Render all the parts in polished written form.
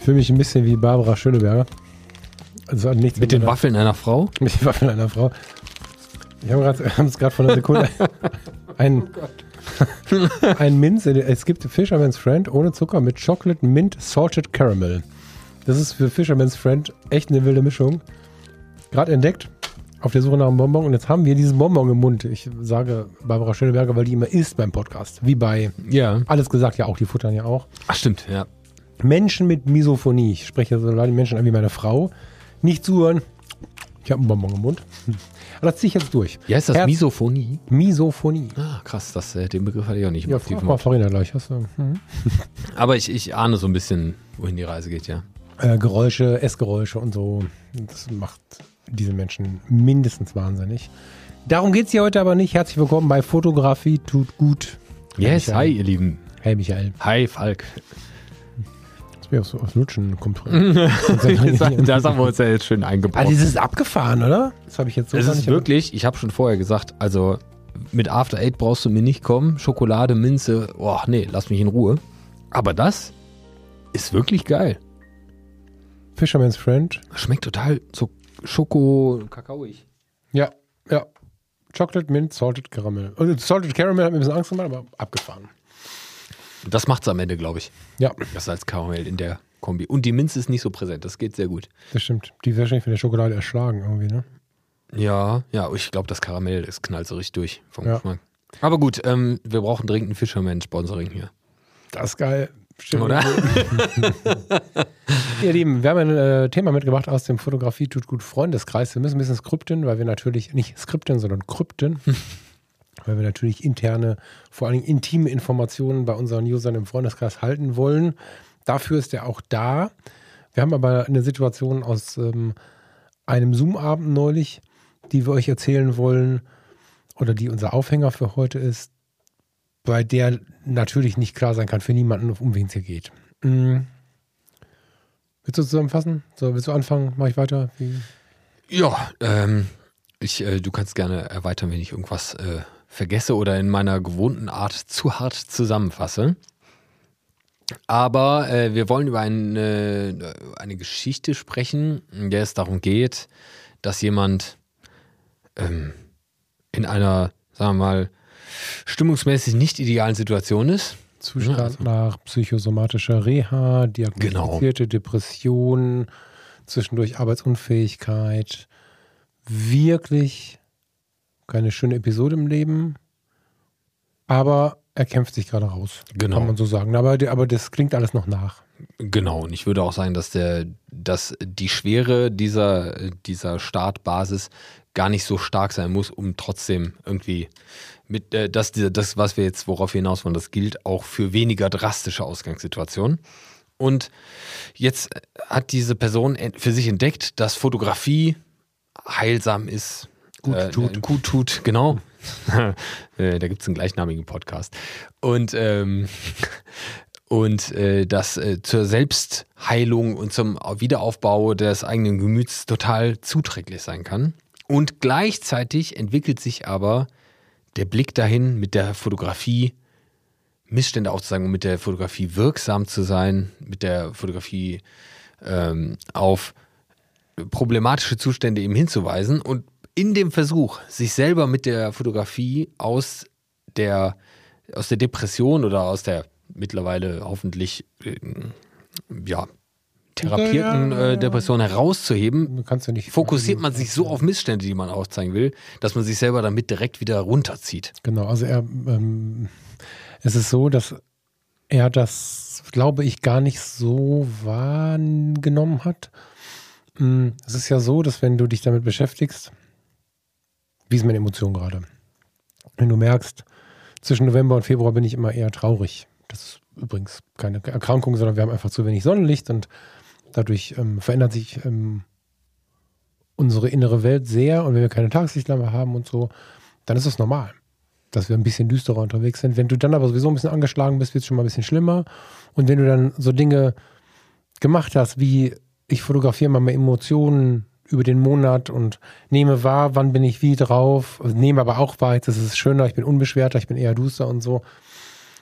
fühle mich ein bisschen wie Barbara Schöneberger. Also nichts mit den Waffeln einer Frau? Mit den Waffeln einer Frau. Wir haben es gerade vor einer Sekunde. Ein Minz. Es gibt Fisherman's Friend ohne Zucker mit Chocolate Mint Salted Caramel. Das ist für Fisherman's Friend echt eine wilde Mischung. Gerade entdeckt. Auf der Suche nach einem Bonbon. Und jetzt haben wir diesen Bonbon im Mund. Ich sage Barbara Schöneberger, weil die immer isst beim Podcast. Wie bei Alles gesagt, ja auch. Die futtern ja auch. Ach, stimmt, ja. Menschen mit Misophonie. Ich spreche so die Menschen an wie meine Frau. Nicht zuhören. Ich habe einen Bonbon im Mund. Aber das ziehe ich jetzt durch. Ja, ist das Misophonie? Misophonie. Ah, krass. Den Begriff hatte ich auch nicht. Ja, frag mal Farina gleich. Aber ich ahne so ein bisschen, wohin die Reise geht, ja. Geräusche, Essgeräusche und so. Das macht diese Menschen mindestens wahnsinnig. Darum geht es hier heute aber nicht. Herzlich willkommen bei Fotografie tut gut. Yes, hi ihr Lieben. Hey Michael. Hi Falk. Das wäre aus Lutschen kommt. Da haben wir uns ja jetzt schön eingebaut. Ah, das ist abgefahren, oder? Das habe ich jetzt so gar nicht. Es ist wirklich, ich habe schon vorher gesagt, also mit After Eight brauchst du mir nicht kommen. Schokolade, Minze, nee, lass mich in Ruhe. Aber das ist wirklich geil. Fisherman's Friend. Schmeckt total so Schoko-Kakaoig. Ja. Chocolate Mint Salted Caramel. Salted Caramel hat mir ein bisschen Angst gemacht, aber abgefahren. Das macht's am Ende, glaube ich. Ja. Das als Karamell in der Kombi. Und die Minze ist nicht so präsent, das geht sehr gut. Das stimmt. Die wird wahrscheinlich von der Schokolade erschlagen irgendwie, ne? Ja, ich glaube, das Karamell, das knallt so richtig durch vom Geschmack. Aber gut, wir brauchen dringend ein Fisherman-Sponsoring hier. Das ist geil. Stimmt. Oder? Ihr Lieben, wir haben ein Thema mitgebracht aus dem Fotografie tut gut Freundeskreis. Wir müssen ein bisschen skripten, weil wir natürlich nicht skripten, sondern krypten. Weil wir natürlich interne, vor allem intime Informationen bei unseren Usern im Freundeskreis halten wollen. Dafür ist er auch da. Wir haben aber eine Situation aus einem Zoom-Abend neulich, die wir euch erzählen wollen oder die unser Aufhänger für heute ist, bei der natürlich nicht klar sein kann für niemanden, um wen es hier geht. Willst du zusammenfassen? Willst du anfangen? Mache ich weiter? Ja, du kannst gerne erweitern, wenn ich irgendwas vergesse oder in meiner gewohnten Art zu hart zusammenfasse. Aber wir wollen über eine Geschichte sprechen, in der es darum geht, dass jemand in einer, sagen wir mal, stimmungsmäßig nicht idealen Situation ist. Zustand nach psychosomatischer Reha, diagnostizierte Depression, zwischendurch Arbeitsunfähigkeit. Wirklich keine schöne Episode im Leben, aber er kämpft sich gerade raus, kann man so sagen. Aber das klingt alles noch nach. Genau, und ich würde auch sagen, dass die Schwere dieser Startbasis gar nicht so stark sein muss, um trotzdem irgendwie das, was wir jetzt, worauf wir hinaus wollen, das gilt auch für weniger drastische Ausgangssituationen. Und jetzt hat diese Person für sich entdeckt, dass Fotografie heilsam ist, gut tut, genau. Da gibt es einen gleichnamigen Podcast. Und das zur Selbstheilung und zum Wiederaufbau des eigenen Gemüts total zuträglich sein kann. Und gleichzeitig entwickelt sich aber der Blick dahin, mit der Fotografie Missstände aufzuzeigen und mit der Fotografie wirksam zu sein, mit der Fotografie auf problematische Zustände eben hinzuweisen und in dem Versuch, sich selber mit der Fotografie aus der Depression oder aus der mittlerweile hoffentlich therapierten Depression herauszuheben, fokussiert man sich so auf Missstände, die man aufzeigen will, dass man sich selber damit direkt wieder runterzieht. Genau, also es ist so, dass er das, glaube ich, gar nicht so wahrgenommen hat. Es ist ja so, dass wenn du dich damit beschäftigst, wie ist meine Emotion gerade? Wenn du merkst, zwischen November und Februar bin ich immer eher traurig. Das ist übrigens keine Erkrankung, sondern wir haben einfach zu wenig Sonnenlicht und dadurch verändert sich unsere innere Welt sehr. Und wenn wir keine Tageslichtlampe haben und so, dann ist das normal, dass wir ein bisschen düsterer unterwegs sind. Wenn du dann aber sowieso ein bisschen angeschlagen bist, wird es schon mal ein bisschen schlimmer. Und wenn du dann so Dinge gemacht hast, wie ich fotografiere mal meine Emotionen über den Monat und nehme wahr, wann bin ich wie drauf, nehme aber auch wahr, jetzt ist es schöner, ich bin unbeschwerter, ich bin eher duster und so.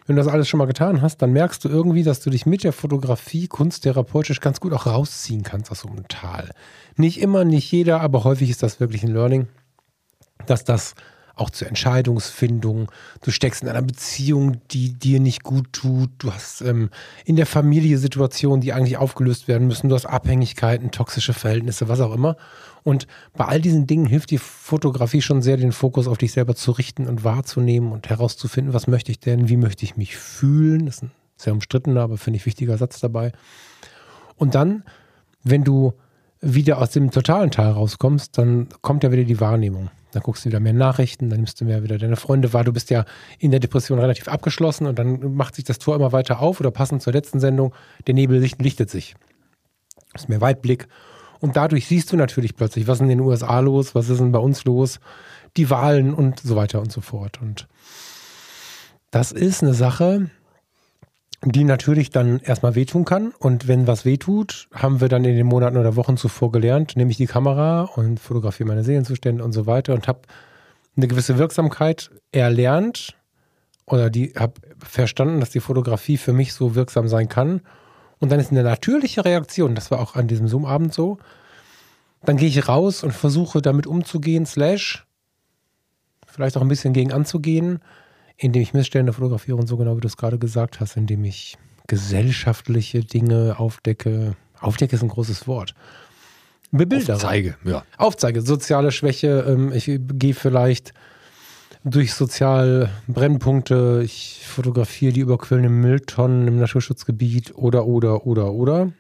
Wenn du das alles schon mal getan hast, dann merkst du irgendwie, dass du dich mit der Fotografie kunsttherapeutisch ganz gut auch rausziehen kannst aus so einem Tal. Nicht immer, nicht jeder, aber häufig ist das wirklich ein Learning, dass das auch zur Entscheidungsfindung, du steckst in einer Beziehung, die dir nicht gut tut, du hast in der Familie Situationen, die eigentlich aufgelöst werden müssen, du hast Abhängigkeiten, toxische Verhältnisse, was auch immer. Und bei all diesen Dingen hilft die Fotografie schon sehr, den Fokus auf dich selber zu richten und wahrzunehmen und herauszufinden, was möchte ich denn, wie möchte ich mich fühlen. Das ist ein sehr umstrittener, aber finde ich wichtiger Satz dabei. Und dann, wenn du wieder aus dem totalen Teil rauskommst, dann kommt ja wieder die Wahrnehmung. Dann guckst du wieder mehr Nachrichten, dann nimmst du mehr wieder deine Freunde wahr. Du bist ja in der Depression relativ abgeschlossen und dann macht sich das Tor immer weiter auf oder passend zur letzten Sendung, der Nebel lichtet sich. Du hast mehr Weitblick und dadurch siehst du natürlich plötzlich, was ist in den USA los, was ist denn bei uns los, die Wahlen und so weiter und so fort. Und das ist eine Sache, die natürlich dann erstmal wehtun kann. Und wenn was wehtut, haben wir dann in den Monaten oder Wochen zuvor gelernt, nehme ich die Kamera und fotografiere meine Seelenzustände und so weiter und habe eine gewisse Wirksamkeit erlernt oder habe verstanden, dass die Fotografie für mich so wirksam sein kann. Und dann ist eine natürliche Reaktion, das war auch an diesem Zoom-Abend so, dann gehe ich raus und versuche damit umzugehen, vielleicht auch ein bisschen gegen anzugehen, indem ich Missstände fotografiere und so genau, wie du es gerade gesagt hast, indem ich gesellschaftliche Dinge aufdecke. Aufdecke ist ein großes Wort. Bebildere. Aufzeige, ja. Aufzeige, soziale Schwäche. Ich gehe vielleicht durch soziale Brennpunkte. Ich fotografiere die überquellenden Mülltonnen im Naturschutzgebiet oder.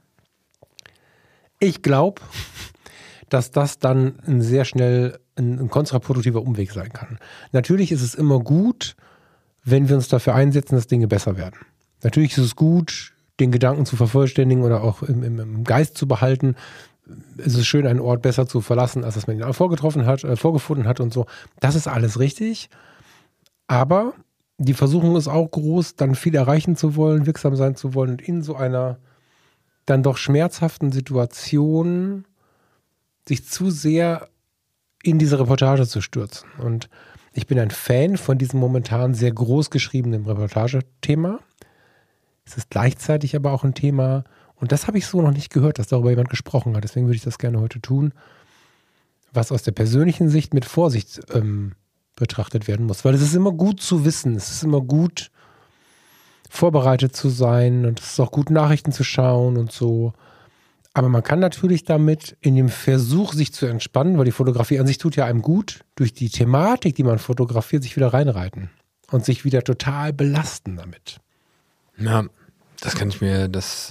Ich glaube, dass das dann sehr schnell ein kontraproduktiver Umweg sein kann. Natürlich ist es immer gut, wenn wir uns dafür einsetzen, dass Dinge besser werden. Natürlich ist es gut, den Gedanken zu vervollständigen oder auch im Geist zu behalten. Es ist schön, einen Ort besser zu verlassen, als dass man ihn vorgefunden hat und so. Das ist alles richtig. Aber die Versuchung ist auch groß, dann viel erreichen zu wollen, wirksam sein zu wollen und in so einer dann doch schmerzhaften Situation sich zu sehr in diese Reportage zu stürzen. Und ich bin ein Fan von diesem momentan sehr groß geschriebenen Reportagethema. Es ist gleichzeitig aber auch ein Thema, und das habe ich so noch nicht gehört, dass darüber jemand gesprochen hat. Deswegen würde ich das gerne heute tun, was aus der persönlichen Sicht mit Vorsicht betrachtet werden muss. Weil es ist immer gut zu wissen, es ist immer gut vorbereitet zu sein und es ist auch gut, Nachrichten zu schauen und so. Aber man kann natürlich damit in dem Versuch, sich zu entspannen, weil die Fotografie an sich tut ja einem gut, durch die Thematik, die man fotografiert, sich wieder reinreiten und sich wieder total belasten damit. Ja, das kann ich mir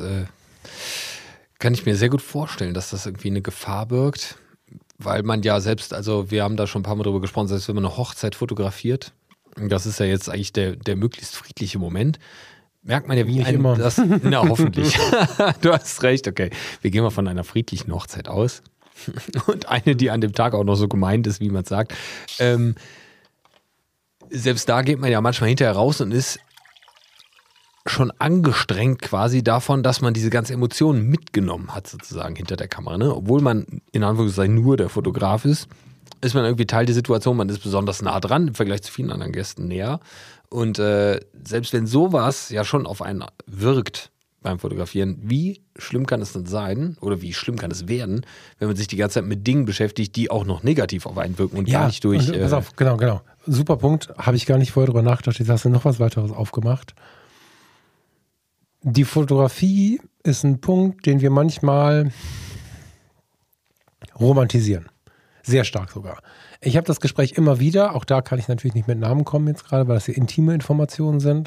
sehr gut vorstellen, dass das irgendwie eine Gefahr birgt, weil man ja selbst, also wir haben da schon ein paar Mal drüber gesprochen, selbst wenn man eine Hochzeit fotografiert, das ist ja jetzt eigentlich der möglichst friedliche Moment, merkt man ja, wie na, hoffentlich. Du hast recht, okay. Wir gehen mal von einer friedlichen Hochzeit aus. Und eine, die an dem Tag auch noch so gemeint ist, wie man sagt. Selbst da geht man ja manchmal hinterher raus und ist schon angestrengt quasi davon, dass man diese ganze Emotionen mitgenommen hat, sozusagen hinter der Kamera. Ne? Obwohl man in Anführungszeichen nur der Fotograf ist man irgendwie Teil der Situation, man ist besonders nah dran, im Vergleich zu vielen anderen Gästen näher. Und selbst wenn sowas ja schon auf einen wirkt beim Fotografieren, wie schlimm kann es denn sein oder wie schlimm kann es werden, wenn man sich die ganze Zeit mit Dingen beschäftigt, die auch noch negativ auf einen wirken und gar nicht durch... pass auf, genau. Super Punkt, habe ich gar nicht vorher drüber nachgedacht, jetzt hast du noch was weiteres aufgemacht. Die Fotografie ist ein Punkt, den wir manchmal romantisieren. Sehr stark sogar. Ich habe das Gespräch immer wieder, auch da kann ich natürlich nicht mit Namen kommen jetzt gerade, weil das hier intime Informationen sind.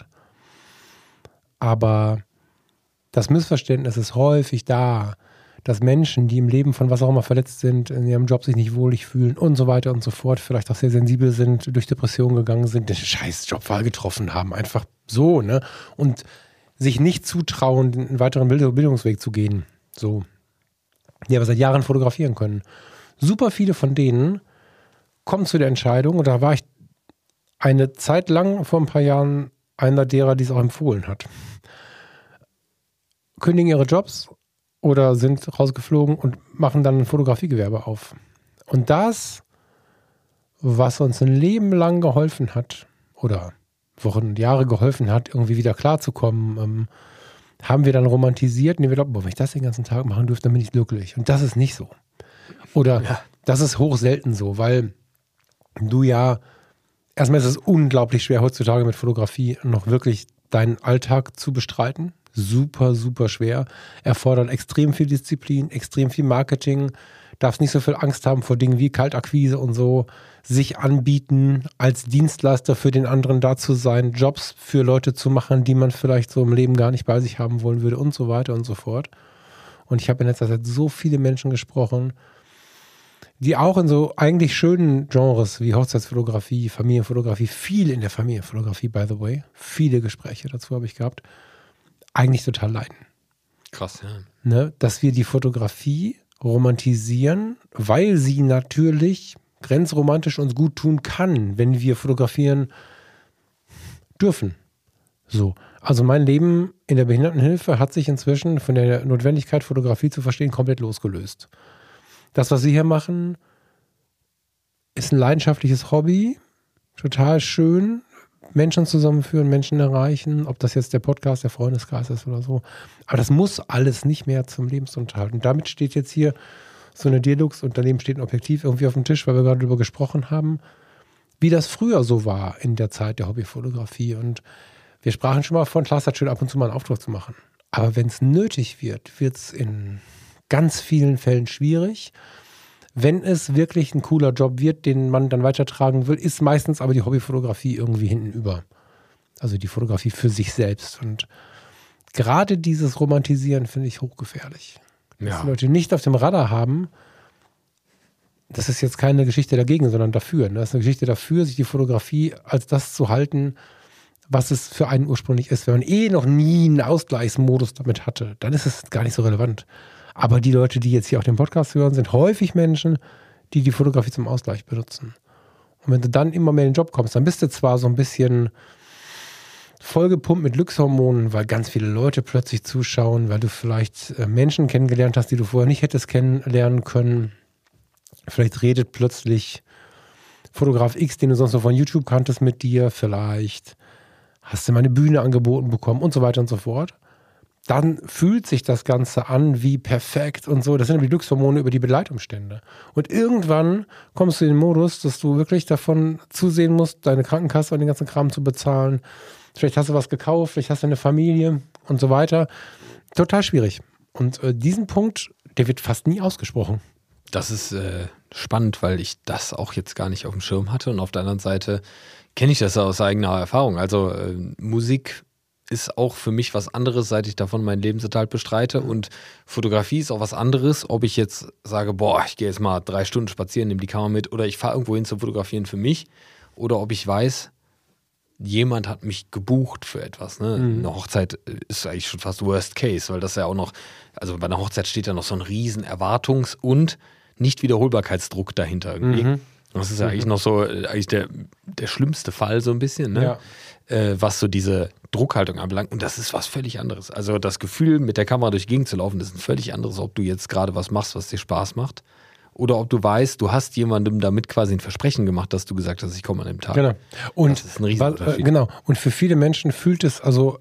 Aber das Missverständnis ist häufig da, dass Menschen, die im Leben von was auch immer verletzt sind, in ihrem Job sich nicht wohlig fühlen und so weiter und so fort, vielleicht auch sehr sensibel sind, durch Depressionen gegangen sind, den scheiß Jobwahl getroffen haben, einfach so, ne? Und sich nicht zutrauen, einen weiteren Bildungsweg zu gehen. So. Die aber seit Jahren fotografieren können. Super viele von denen kommen zu der Entscheidung, und da war ich eine Zeit lang, vor ein paar Jahren, einer derer, die es auch empfohlen hat. Kündigen ihre Jobs oder sind rausgeflogen und machen dann ein Fotografiegewerbe auf. Und das, was uns ein Leben lang geholfen hat oder Wochen und Jahre geholfen hat, irgendwie wieder klarzukommen, haben wir dann romantisiert und wir glauben, wenn ich das den ganzen Tag machen dürfte, dann bin ich glücklich. Und das ist nicht so. Oder das ist hoch selten so, weil du ja, erstmal ist es unglaublich schwer heutzutage mit Fotografie noch wirklich deinen Alltag zu bestreiten. Super, super schwer. Erfordert extrem viel Disziplin, extrem viel Marketing. Darfst nicht so viel Angst haben vor Dingen wie Kaltakquise und so. Sich anbieten, als Dienstleister für den anderen da zu sein, Jobs für Leute zu machen, die man vielleicht so im Leben gar nicht bei sich haben wollen würde und so weiter und so fort. Und ich habe in letzter Zeit so viele Menschen gesprochen, die auch in so eigentlich schönen Genres wie Hochzeitsfotografie, Familienfotografie, viel in der Familienfotografie, by the way, viele Gespräche dazu habe ich gehabt, eigentlich total leiden. Krass, ja. Ne? Dass wir die Fotografie romantisieren, weil sie natürlich grenzromantisch uns gut tun kann, wenn wir fotografieren dürfen. So. Also mein Leben in der Behindertenhilfe hat sich inzwischen von der Notwendigkeit, Fotografie zu verstehen, komplett losgelöst. Das, was wir hier machen, ist ein leidenschaftliches Hobby, total schön, Menschen zusammenführen, Menschen erreichen, ob das jetzt der Podcast, der Freundeskreis ist oder so. Aber das muss alles nicht mehr zum Lebensunterhalt. Und damit steht jetzt hier so eine Dialux und daneben steht ein Objektiv irgendwie auf dem Tisch, weil wir gerade darüber gesprochen haben, wie das früher so war in der Zeit der Hobbyfotografie. Und wir sprachen schon mal von, klar, es ist schön, ab und zu mal einen Auftrag zu machen. Aber wenn es nötig wird, wird es in ganz vielen Fällen schwierig. Wenn es wirklich ein cooler Job wird, den man dann weitertragen will, ist meistens aber die Hobbyfotografie irgendwie hintenüber. Also die Fotografie für sich selbst. Und gerade dieses Romantisieren finde ich hochgefährlich. Dass die Leute nicht auf dem Radar haben, das ist jetzt keine Geschichte dagegen, sondern dafür. Das ist eine Geschichte dafür, sich die Fotografie als das zu halten, was es für einen ursprünglich ist. Wenn man noch nie einen Ausgleichsmodus damit hatte, dann ist es gar nicht so relevant. Aber die Leute, die jetzt hier auch den Podcast hören, sind häufig Menschen, die die Fotografie zum Ausgleich benutzen. Und wenn du dann immer mehr in den Job kommst, dann bist du zwar so ein bisschen vollgepumpt mit Glückshormonen, weil ganz viele Leute plötzlich zuschauen, weil du vielleicht Menschen kennengelernt hast, die du vorher nicht hättest kennenlernen können. Vielleicht redet plötzlich Fotograf X, den du sonst noch von YouTube kanntest, mit dir. Vielleicht hast du mal eine Bühne angeboten bekommen und so weiter und so fort. Dann fühlt sich das Ganze an wie perfekt und so. Das sind die Glückshormone über die Begleitumstände. Und irgendwann kommst du in den Modus, dass du wirklich davon zusehen musst, deine Krankenkasse und den ganzen Kram zu bezahlen. Vielleicht hast du was gekauft, vielleicht hast du eine Familie und so weiter. Total schwierig. Und diesen Punkt, der wird fast nie ausgesprochen. Das ist spannend, weil ich das auch jetzt gar nicht auf dem Schirm hatte. Und auf der anderen Seite kenne ich das aus eigener Erfahrung. Also Musik ist auch für mich was anderes, seit ich davon meinen Lebensunterhalt bestreite. Und Fotografie ist auch was anderes, ob ich jetzt sage, ich gehe jetzt mal 3 Stunden spazieren, nehme die Kamera mit oder ich fahre irgendwo hin zum Fotografieren für mich. Oder ob ich weiß, jemand hat mich gebucht für etwas. Ne? Eine Hochzeit ist eigentlich schon fast Worst Case, weil das ja auch noch, also bei einer Hochzeit steht ja noch so ein riesen Erwartungs- und Nicht-Wiederholbarkeitsdruck dahinter irgendwie. Das ist ja eigentlich noch so eigentlich der schlimmste Fall so ein bisschen, ne? Was so diese Druckhaltung anbelangt. Und das ist was völlig anderes. Also das Gefühl, mit der Kamera durch die Gegend zu laufen, das ist ein völlig anderes, ob du jetzt gerade was machst, was dir Spaß macht. Oder ob du weißt, du hast jemandem damit quasi ein Versprechen gemacht, dass du gesagt hast, ich komme an dem Tag. Genau. Und das ist ein Riesenunterschied. Genau. Und für viele Menschen fühlt es, also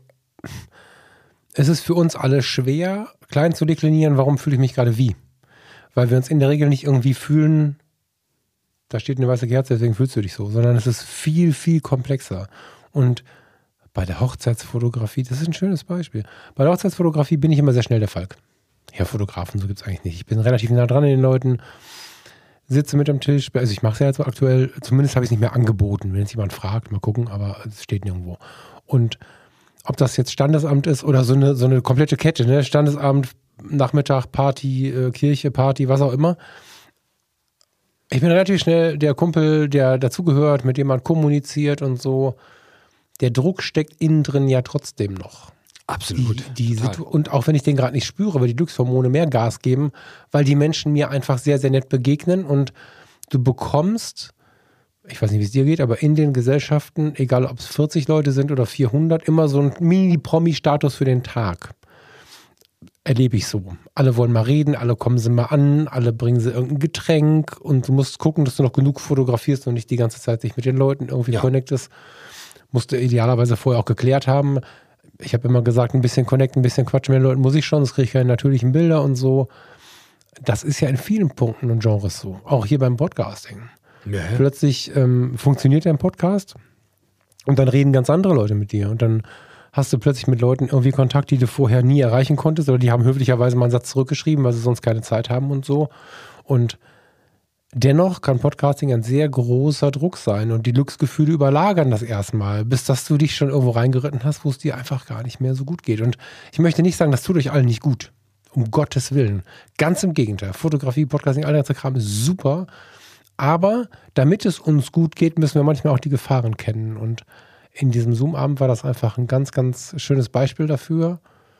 es ist für uns alle schwer, klein zu deklinieren, warum fühle ich mich gerade wie. Weil wir uns in der Regel nicht irgendwie fühlen, da steht eine weiße Kerze, deswegen fühlst du dich so, sondern es ist viel, viel komplexer. Und bei der Hochzeitsfotografie, das ist ein schönes Beispiel. Bei der Hochzeitsfotografie bin ich immer sehr schnell der Falk. Ja, Fotografen, so gibt es eigentlich nicht. Ich bin relativ nah dran an den Leuten, sitze mit am Tisch. Also ich mache es ja jetzt aktuell, zumindest habe ich es nicht mehr angeboten. Wenn jetzt jemand fragt, mal gucken, aber es steht nirgendwo. Und ob das jetzt Standesamt ist oder so eine komplette Kette, ne? Standesamt, Nachmittag, Party, Kirche, Party, was auch immer. Ich bin relativ schnell der Kumpel, der dazugehört, mit dem man kommuniziert und so. Der Druck steckt innen drin ja trotzdem noch. Absolut. Und auch wenn ich den gerade nicht spüre, weil die Glückshormone mehr Gas geben, weil die Menschen mir einfach sehr, sehr nett begegnen und du bekommst, ich weiß nicht, wie es dir geht, aber in den Gesellschaften, egal ob es 40 Leute sind oder 400, immer so ein Mini-Promi-Status für den Tag. Erlebe ich so. Alle wollen mal reden, alle kommen sie mal an, alle bringen sie irgendein Getränk und du musst gucken, dass du noch genug fotografierst und nicht die ganze Zeit dich mit den Leuten irgendwie connectest. musste idealerweise vorher auch geklärt haben. Ich habe immer gesagt, ein bisschen connecten, ein bisschen quatschen mit den Leuten muss ich schon, das kriege ich keine natürlichen Bilder und so. Das ist ja in vielen Punkten und Genres so. Auch hier beim Podcasting. Ja. Plötzlich funktioniert dein Podcast und dann reden ganz andere Leute mit dir und dann hast du plötzlich mit Leuten irgendwie Kontakt, die du vorher nie erreichen konntest oder die haben höflicherweise mal einen Satz zurückgeschrieben, weil sie sonst keine Zeit haben und so. Und dennoch kann Podcasting ein sehr großer Druck sein und die Glücksgefühle überlagern das erstmal, bis dass du dich schon irgendwo reingeritten hast, wo es dir einfach gar nicht mehr so gut geht. Und ich möchte nicht sagen, das tut euch allen nicht gut. Um Gottes Willen. Ganz im Gegenteil. Fotografie, Podcasting, all der ganze Kram ist super. Aber damit es uns gut geht, müssen wir manchmal auch die Gefahren kennen. Und in diesem Zoom-Abend war das einfach ein ganz, ganz schönes Beispiel dafür,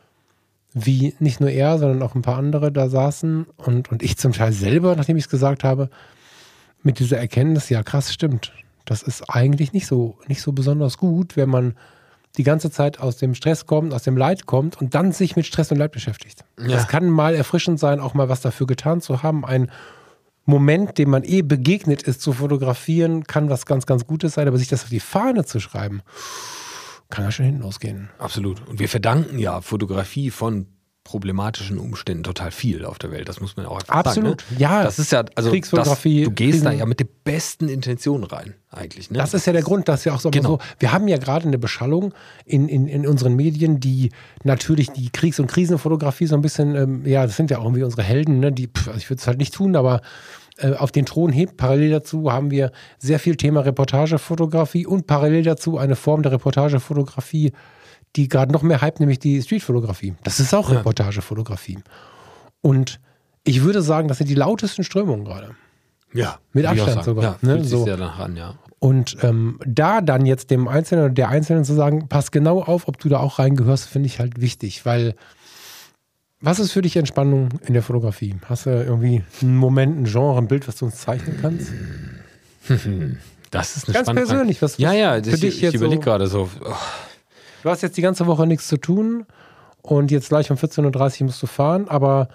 wie nicht nur er, sondern auch ein paar andere da saßen und ich zum Teil selber, nachdem ich es gesagt habe, mit dieser Erkenntnis, ja krass, stimmt. Das ist eigentlich nicht so besonders gut, wenn man die ganze Zeit aus dem Stress kommt, aus dem Leid kommt und dann sich mit Stress und Leid beschäftigt. Ja. Das kann mal erfrischend sein, auch mal was dafür getan zu haben. Ein Moment, dem man begegnet ist, zu fotografieren, kann was ganz, ganz Gutes sein, aber sich das auf die Fahne zu schreiben, kann ja schon hinten losgehen. Absolut. Und wir verdanken ja Fotografie von problematischen Umständen total viel auf der Welt. Das muss man auch einfach Absolut. sagen. Ne? Ja. Das ist ja, also Kriegsfotografie. Du gehst da ja mit den besten Intentionen rein, eigentlich. Ne? Das ist ja der Grund, dass ja auch so, genau. Wir haben ja gerade eine Beschallung in unseren Medien, die natürlich die Kriegs- und Krisenfotografie so ein bisschen, das sind ja auch irgendwie unsere Helden, ne? Ich würde es halt nicht tun, aber auf den Thron hebt. Parallel dazu haben wir sehr viel Thema Reportagefotografie und parallel dazu eine Form der Reportagefotografie, die gerade noch mehr hype, nämlich die Streetfotografie. Das ist auch Reportagefotografie. Und ich würde sagen, das sind die lautesten Strömungen gerade. Ja. Mit Abstand sogar. Ja, ne? fühlt sich sehr danach an, ja. Und da dann jetzt dem Einzelnen oder der Einzelnen zu sagen, pass genau auf, ob du da auch reingehörst, finde ich halt wichtig, weil was ist für dich Entspannung in der Fotografie? Hast du irgendwie einen Moment, ein Genre, ein Bild, was du uns zeichnen kannst? Das ist eine ganz spannende persönlich, was für dich ich jetzt überlege gerade so. Du hast jetzt die ganze Woche nichts zu tun und jetzt gleich um 14.30 Uhr musst du fahren, aber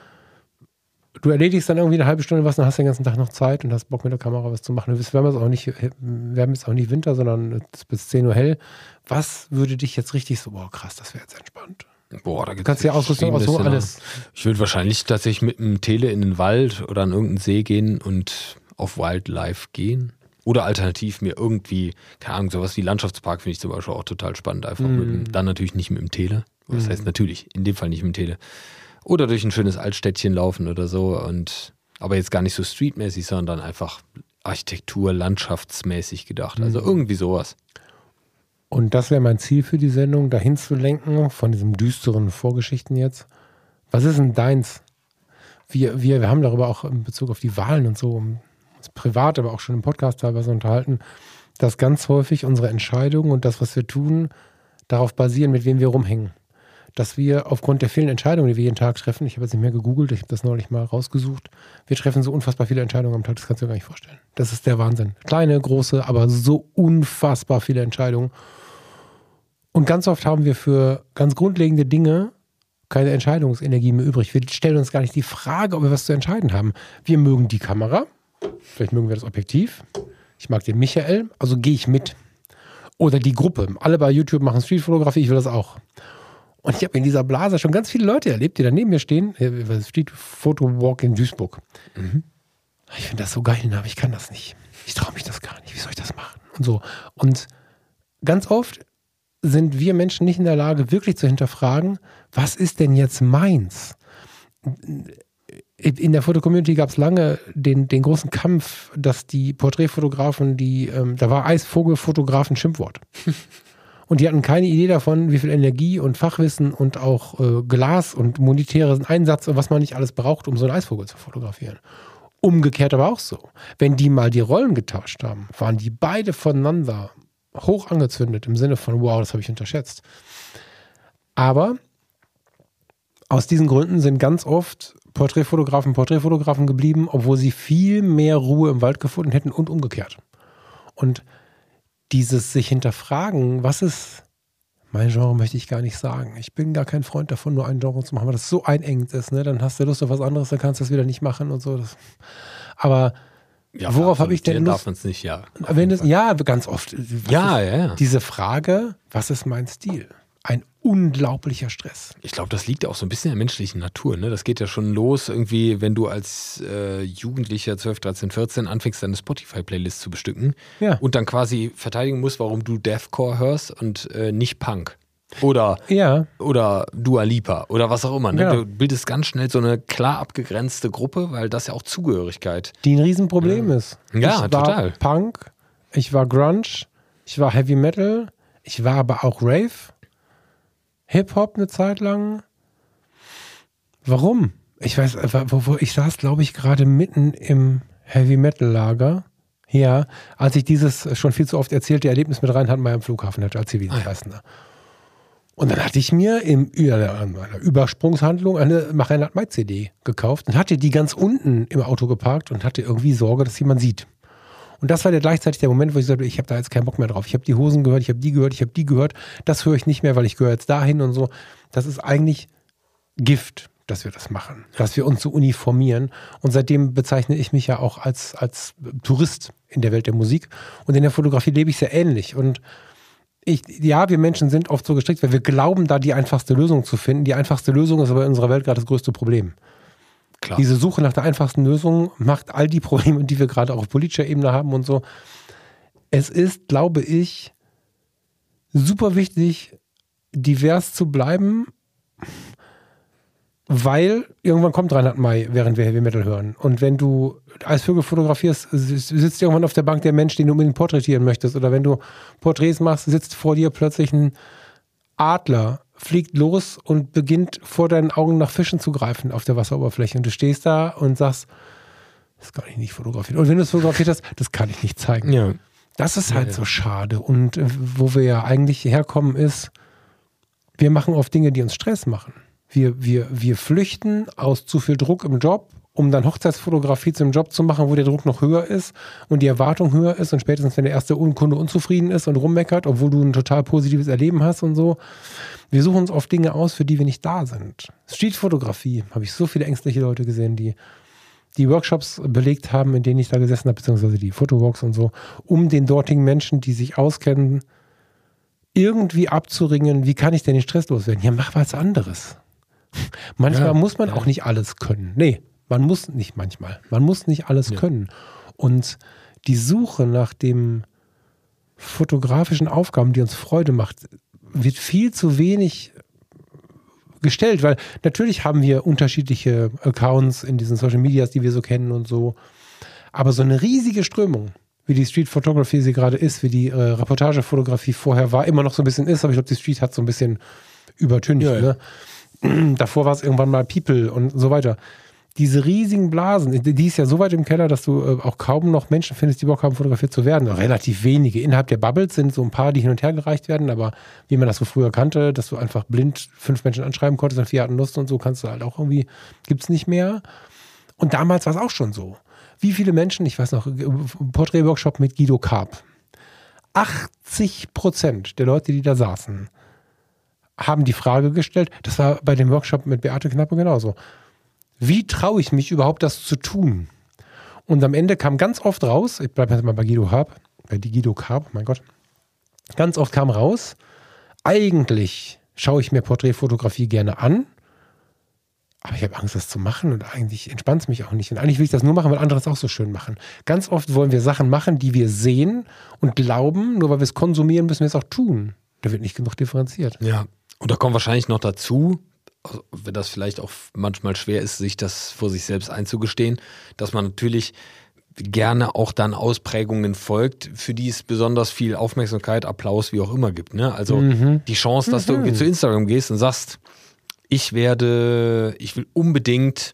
du erledigst dann irgendwie eine halbe Stunde was und hast den ganzen Tag noch Zeit und hast Bock mit der Kamera was zu machen. Wir haben jetzt auch nicht Winter, sondern es ist bis 10 Uhr hell. Was würde dich jetzt richtig so, boah krass, das wäre jetzt entspannt. Boah, da gibt's du kannst ja Ausrüstung aus so alles. Ich würde wahrscheinlich tatsächlich mit einem Tele in den Wald oder an irgendeinen See gehen und auf Wildlife gehen. Oder alternativ mir irgendwie, keine Ahnung, sowas wie Landschaftspark finde ich zum Beispiel auch total spannend. Einfach dann natürlich nicht mit dem Tele. Das heißt natürlich, in dem Fall nicht mit dem Tele. Oder durch ein schönes Altstädtchen laufen oder so. Aber jetzt gar nicht so streetmäßig, sondern einfach Architektur, landschaftsmäßig gedacht. Also irgendwie sowas. Und das wäre mein Ziel für die Sendung, dahin zu lenken, von diesem düsteren Vorgeschichten jetzt. Was ist denn deins? Wir haben darüber auch in Bezug auf die Wahlen und so, uns privat, aber auch schon im Podcast teilweise unterhalten, dass ganz häufig unsere Entscheidungen und das, was wir tun, darauf basieren, mit wem wir rumhängen. Dass wir aufgrund der vielen Entscheidungen, die wir jeden Tag treffen, ich habe jetzt nicht mehr gegoogelt, ich habe das neulich mal rausgesucht, wir treffen so unfassbar viele Entscheidungen am Tag, das kannst du dir gar nicht vorstellen. Das ist der Wahnsinn. Kleine, große, aber so unfassbar viele Entscheidungen. Und ganz oft haben wir für ganz grundlegende Dinge keine Entscheidungsenergie mehr übrig. Wir stellen uns gar nicht die Frage, ob wir was zu entscheiden haben. Wir mögen die Kamera, vielleicht mögen wir das Objektiv. Ich mag den Michael, also gehe ich mit. Oder die Gruppe. Alle bei YouTube machen Streetfotografie, ich will das auch. Und ich habe in dieser Blase schon ganz viele Leute erlebt, die da neben mir stehen. Street-Foto-Walk in Duisburg. Ich finde das so geil, aber ich kann das nicht. Ich traue mich das gar nicht. Wie soll ich das machen? Und so. Und ganz oft sind wir Menschen nicht in der Lage, wirklich zu hinterfragen, was ist denn jetzt meins? In der Fotocommunity gab es lange den großen Kampf, dass die Porträtfotografen, da war Eisvogelfotograf ein Schimpfwort. Und die hatten keine Idee davon, wie viel Energie und Fachwissen und auch Glas und monetären Einsatz und was man nicht alles braucht, um so einen Eisvogel zu fotografieren. Umgekehrt aber auch so. Wenn die mal die Rollen getauscht haben, waren die beide voneinander hoch angezündet, im Sinne von, wow, das habe ich unterschätzt. Aber aus diesen Gründen sind ganz oft Porträtfotografen geblieben, obwohl sie viel mehr Ruhe im Wald gefunden hätten und umgekehrt. Und dieses sich hinterfragen, was ist mein Genre, möchte ich gar nicht sagen. Ich bin gar kein Freund davon, nur ein Genre zu machen, weil das so einengend ist. Ne? Dann hast du Lust auf was anderes, dann kannst du das wieder nicht machen und so. Aber Ja, worauf habe ich denn darf Lust? man es nicht, ja. Ja, ganz oft. Ja. Diese Frage, was ist mein Stil? Ein unglaublicher Stress. Ich glaube, das liegt ja auch so ein bisschen in der menschlichen Natur. Ne? Das geht ja schon los, irgendwie, wenn du als Jugendlicher 12, 13, 14 anfängst, deine Spotify-Playlist zu bestücken und dann quasi verteidigen musst, warum du Deathcore hörst und nicht Punk. Oder Dua Lipa oder was auch immer. Ne? Genau. Du bildest ganz schnell so eine klar abgegrenzte Gruppe, weil das ja auch Zugehörigkeit. Die ein Riesenproblem ist. Ja, ich war total. Punk, ich war Grunge, ich war Heavy Metal, ich war aber auch Rave, Hip-Hop eine Zeit lang. Warum? Ich weiß, ich saß, glaube ich, gerade mitten im Heavy Metal Lager. Ja, als ich dieses schon viel zu oft erzählte Erlebnis mit Reinhard Meyer am Flughafen hatte als Zivildienstleister. Und dann hatte ich mir in einer Übersprungshandlung eine Reinhard May CD gekauft und hatte die ganz unten im Auto geparkt und hatte irgendwie Sorge, dass jemand sieht. Und das war gleichzeitig der Moment, wo ich sagte, ich habe da jetzt keinen Bock mehr drauf. Ich habe die Hosen gehört, ich habe die gehört, ich habe die gehört. Das höre ich nicht mehr, weil ich gehöre jetzt dahin und so. Das ist eigentlich Gift, dass wir das machen, dass wir uns so uniformieren. Und seitdem bezeichne ich mich ja auch als Tourist in der Welt der Musik. Und in der Fotografie lebe ich sehr ähnlich. Und wir Menschen sind oft so gestrickt, weil wir glauben, da die einfachste Lösung zu finden. Die einfachste Lösung ist aber in unserer Welt gerade das größte Problem. Klar. Diese Suche nach der einfachsten Lösung macht all die Probleme, die wir gerade auch auf politischer Ebene haben und so. Es ist, glaube ich, super wichtig, divers zu bleiben, weil irgendwann kommt Reinhard May, während wir Heavy Metal hören. Und wenn du Eisvögel fotografierst, sitzt irgendwann auf der Bank der Mensch, den du unbedingt porträtieren möchtest. Oder wenn du Porträts machst, sitzt vor dir plötzlich ein Adler, fliegt los und beginnt vor deinen Augen nach Fischen zu greifen auf der Wasseroberfläche. Und du stehst da und sagst, das kann ich nicht fotografieren. Und wenn du es fotografiert hast, das kann ich nicht zeigen. Ja. Das ist halt so schade. Und wo wir ja eigentlich herkommen ist, wir machen oft Dinge, die uns Stress machen. Wir flüchten aus zu viel Druck im Job, um dann Hochzeitsfotografie zum Job zu machen, wo der Druck noch höher ist und die Erwartung höher ist und spätestens, wenn der erste Kunde unzufrieden ist und rummeckert, obwohl du ein total positives Erleben hast und so. Wir suchen uns oft Dinge aus, für die wir nicht da sind. Streetfotografie, habe ich so viele ängstliche Leute gesehen, die Workshops belegt haben, in denen ich da gesessen habe, beziehungsweise die Fotowalks und so, um den dortigen Menschen, die sich auskennen, irgendwie abzuringen, wie kann ich denn den Stress loswerden? Ja, mach was anderes. Manchmal muss man auch nicht alles können. Nee, man muss nicht alles können. Und die Suche nach den fotografischen Aufgaben, die uns Freude macht, wird viel zu wenig gestellt, weil natürlich haben wir unterschiedliche Accounts in diesen Social Medias, die wir so kennen und so. Aber so eine riesige Strömung, wie die Street Photography sie gerade ist, wie die Reportagefotografie vorher war, immer noch so ein bisschen ist, aber ich glaube, die Street hat so ein bisschen übertüncht. Ja. Ne? Davor war es irgendwann mal People und so weiter. Diese riesigen Blasen, die ist ja so weit im Keller, dass du auch kaum noch Menschen findest, die Bock haben, fotografiert zu werden. Relativ wenige. Innerhalb der Bubbles sind so ein paar, die hin und her gereicht werden, aber wie man das so früher kannte, dass du einfach blind 5 Menschen anschreiben konntest und 4 hatten Lust und so, kannst du halt auch irgendwie, gibt's nicht mehr. Und damals war es auch schon so. Wie viele Menschen, ich weiß noch, Porträtworkshop mit Guido Karp. 80% der Leute, die da saßen, haben die Frage gestellt, das war bei dem Workshop mit Beate Knappe genauso. Wie traue ich mich überhaupt, das zu tun? Und am Ende kam ganz oft raus, ich bleibe jetzt mal bei Guido Karp, mein Gott, ganz oft kam raus, eigentlich schaue ich mir Porträtfotografie gerne an, aber ich habe Angst, das zu machen und eigentlich entspannt es mich auch nicht. Und eigentlich will ich das nur machen, weil andere es auch so schön machen. Ganz oft wollen wir Sachen machen, die wir sehen und glauben, nur weil wir es konsumieren, müssen wir es auch tun. Da wird nicht genug differenziert. Ja, und da kommt wahrscheinlich noch dazu, wenn das vielleicht auch manchmal schwer ist, sich das vor sich selbst einzugestehen, dass man natürlich gerne auch dann Ausprägungen folgt, für die es besonders viel Aufmerksamkeit, Applaus, wie auch immer gibt. Ne? Also die Chance, dass du irgendwie zu Instagram gehst und sagst, ich will unbedingt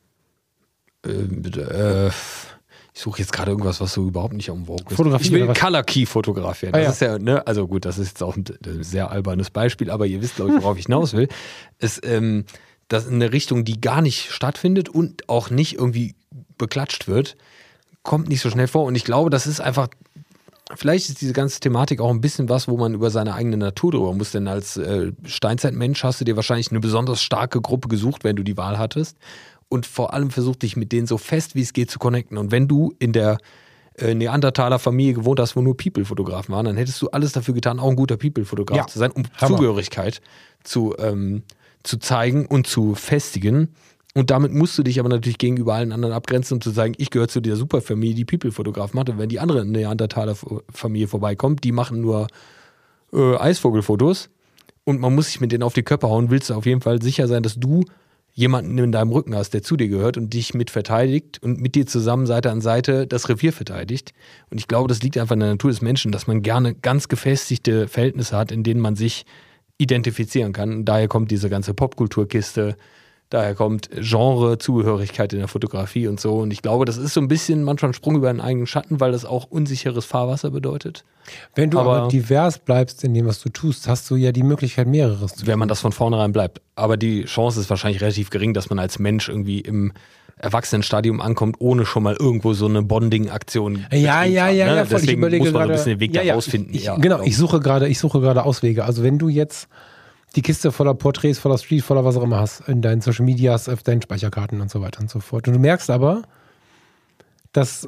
ich suche jetzt gerade irgendwas, was so überhaupt nicht am Vogue ist. Ich will Color Key fotografieren. Das ist ja, ne, also gut, das ist jetzt auch ein sehr albernes Beispiel, aber ihr wisst, glaube ich, worauf ich hinaus will. Das ist eine Richtung, die gar nicht stattfindet und auch nicht irgendwie beklatscht wird, kommt nicht so schnell vor. Und ich glaube, das ist einfach vielleicht ist diese ganze Thematik auch ein bisschen was, wo man über seine eigene Natur drüber muss, denn als Steinzeitmensch hast du dir wahrscheinlich eine besonders starke Gruppe gesucht, wenn du die Wahl hattest und vor allem versucht, dich mit denen so fest wie es geht zu connecten. Und wenn du in der Neandertaler Familie gewohnt hast, wo nur People-Fotografen waren, dann hättest du alles dafür getan, auch ein guter People-Fotograf zu sein, um Zugehörigkeit zu zeigen und zu festigen. Und damit musst du dich aber natürlich gegenüber allen anderen abgrenzen, um zu sagen, ich gehöre zu der Superfamilie, die People-Fotograf macht. Und wenn die andere Neandertaler-Familie vorbeikommt, die machen nur Eisvogelfotos und man muss sich mit denen auf die Köpfe hauen, willst du auf jeden Fall sicher sein, dass du jemanden in deinem Rücken hast, der zu dir gehört und dich mit verteidigt und mit dir zusammen Seite an Seite das Revier verteidigt. Und ich glaube, das liegt einfach in der Natur des Menschen, dass man gerne ganz gefestigte Verhältnisse hat, in denen man sich identifizieren kann. Und daher kommt diese ganze Popkulturkiste, daher kommt Genre-Zugehörigkeit in der Fotografie und so. Und ich glaube, das ist so ein bisschen manchmal ein Sprung über einen eigenen Schatten, weil das auch unsicheres Fahrwasser bedeutet. Wenn du aber divers bleibst in dem, was du tust, hast du ja die Möglichkeit, mehreres zu tun. Wenn man das von vornherein bleibt. Aber die Chance ist wahrscheinlich relativ gering, dass man als Mensch irgendwie im Erwachsenenstadium ankommt, ohne schon mal irgendwo so eine Bonding-Aktion. Ja, voll. Deswegen ich überlege muss man gerade, ein bisschen den Weg da rausfinden. Ich suche gerade Auswege. Also wenn du jetzt die Kiste voller Porträts, voller Street, voller was auch immer hast, in deinen Social Medias, auf deinen Speicherkarten und so weiter und so fort. Und du merkst aber, dass